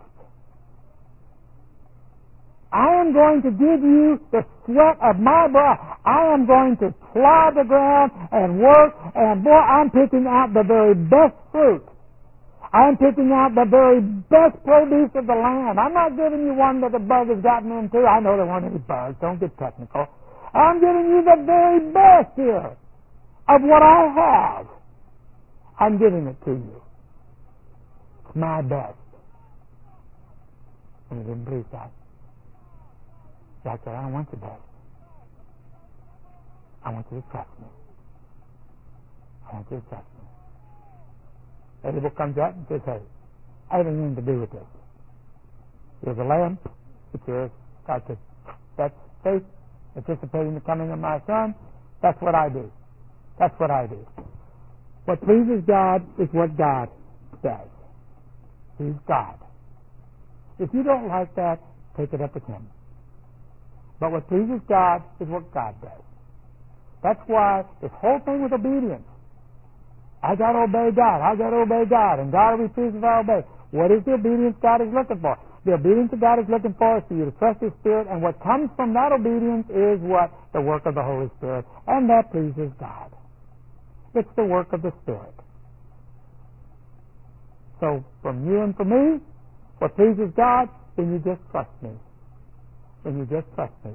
I am going to give you the sweat of my brow. I am going to plow the ground and work, and boy, I'm picking out the very best fruit. I'm picking out the very best produce of the land. I'm not giving you one that the bug has gotten into. I know there weren't any bugs. Don't get technical. I'm giving you the very best here of what I have. I'm giving it to you. It's my best. And he didn't believe that. God said, I don't want your best. I want you to trust me. I want you to trust me. Abel comes out and says, hey, I have anything to do with this. Here's a lamb. It's yours. God says, that's faith, anticipating the coming of my son. That's what I do. That's what I do. What pleases God is what God does. He's God. If you don't like that, take it up with him. But what pleases God is what God does. That's why this whole thing with obedience, I got to obey God. I got to obey God. And God will be pleased if I obey. What is the obedience God is looking for? The obedience that God is looking for is for you to trust His Spirit. And what comes from that obedience is what? The work of the Holy Spirit. And that pleases God. It's the work of the Spirit. So from you and from me, what pleases God, then you just trust me. Then you just trust me.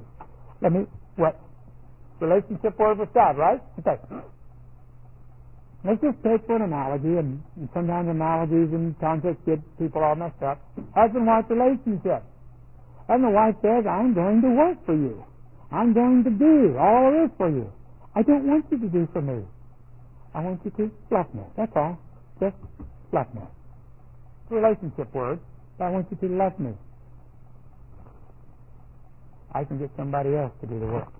Relationship word with God, right? Okay. Let's just take for an analogy, and sometimes analogies and concepts get people all messed up. Husband-wife relationship. And the wife says, I'm going to work for you. I'm going to do all there is for you. I don't want you to do for me. I want you to love me. That's all. Just love me. It's a relationship word. But I want you to love me. I can get somebody else to do the work.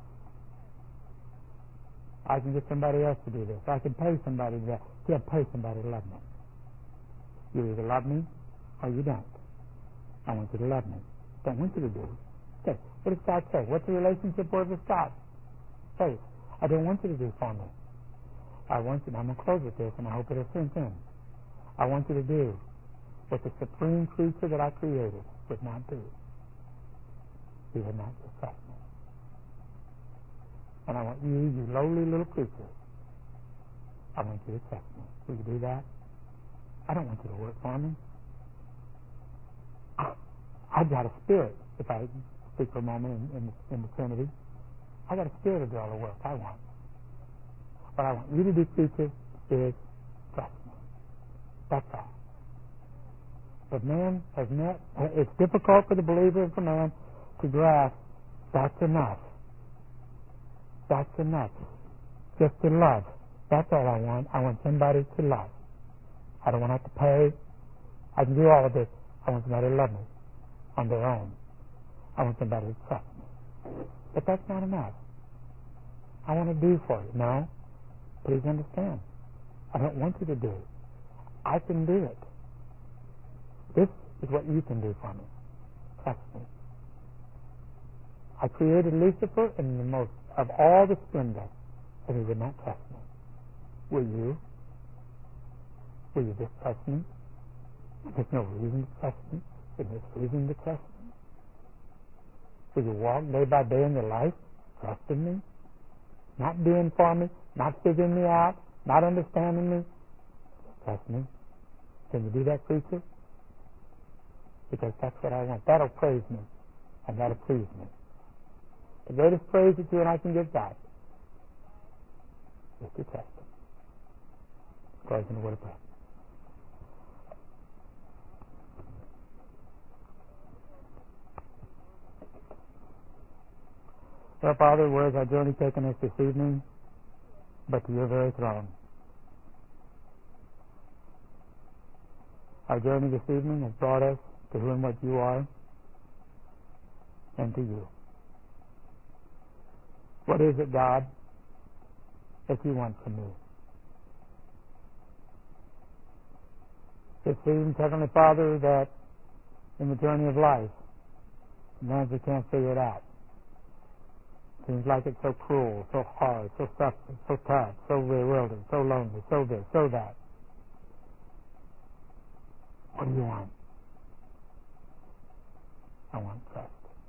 I can get somebody else to do this. I can pay somebody to do that. Can't pay somebody to love me. You either love me or you don't. I want you to love me. Don't want you to do. Okay. What does God say? What's the relationship word with God? Faith. I don't want you to do for me. I want you, and I'm going to close with this, and I hope it'll sink in. I want you to do what the supreme creature that I created would not do. He would not just trust me. And I want you lowly little creature, I want you to trust me. Will you do that? I don't want you to work for me. I've got a spirit, if I speak for a moment in the Trinity. I've got a spirit to do all the work I want. What I want you to do, creature, is trust me. That's all. But man has not, it's difficult for the believer and for man to grasp that's enough. That's enough. Just to love. That's all I want. I want somebody to love. I don't want to have to pay. I can do all of this. I want somebody to love me on their own. I want somebody to trust me. But that's not enough. I want to do for you. No. Please understand. I don't want you to do. I can do it. This is what you can do for me. Trust me. I created Lucifer in the most of all the splendor, and he would not trust me. Will you? Will you just trust me? There's no reason to trust me. There's no reason to trust me. Will you walk day by day in your life trusting me? Not doing for me, not figuring me out, not understanding me. Trust me. Can you do that, creature? Because that's what I want. That'll praise me, and that'll please me. The greatest praise that you and I can give God is to trust Him. Close in the word of prayer. Well, Father, where has our journey taken us this evening? But to your very throne. Our journey this evening has brought us to who and what you are, and to you. What is it, God, that you want from me? It seems, Heavenly Father, that in the journey of life, sometimes we can't figure it out. Seems like it's so cruel, so hard, so suffering, so tough, so bewildered, so lonely, so this, so that. What do you want? I want trust.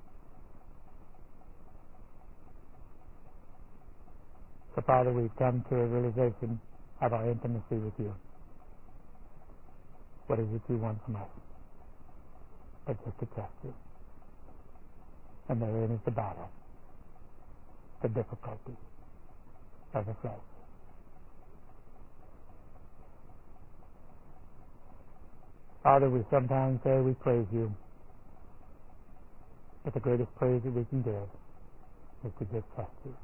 So, Father, we've come to a realization of our intimacy with you. What is it you want from us? But just to trust you. And therein is the battle, the difficulty of the flesh. Father, we sometimes say we praise you, but the greatest praise that we can give is to just trust you.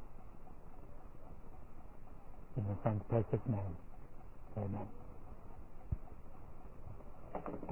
In your Son's precious name, amen.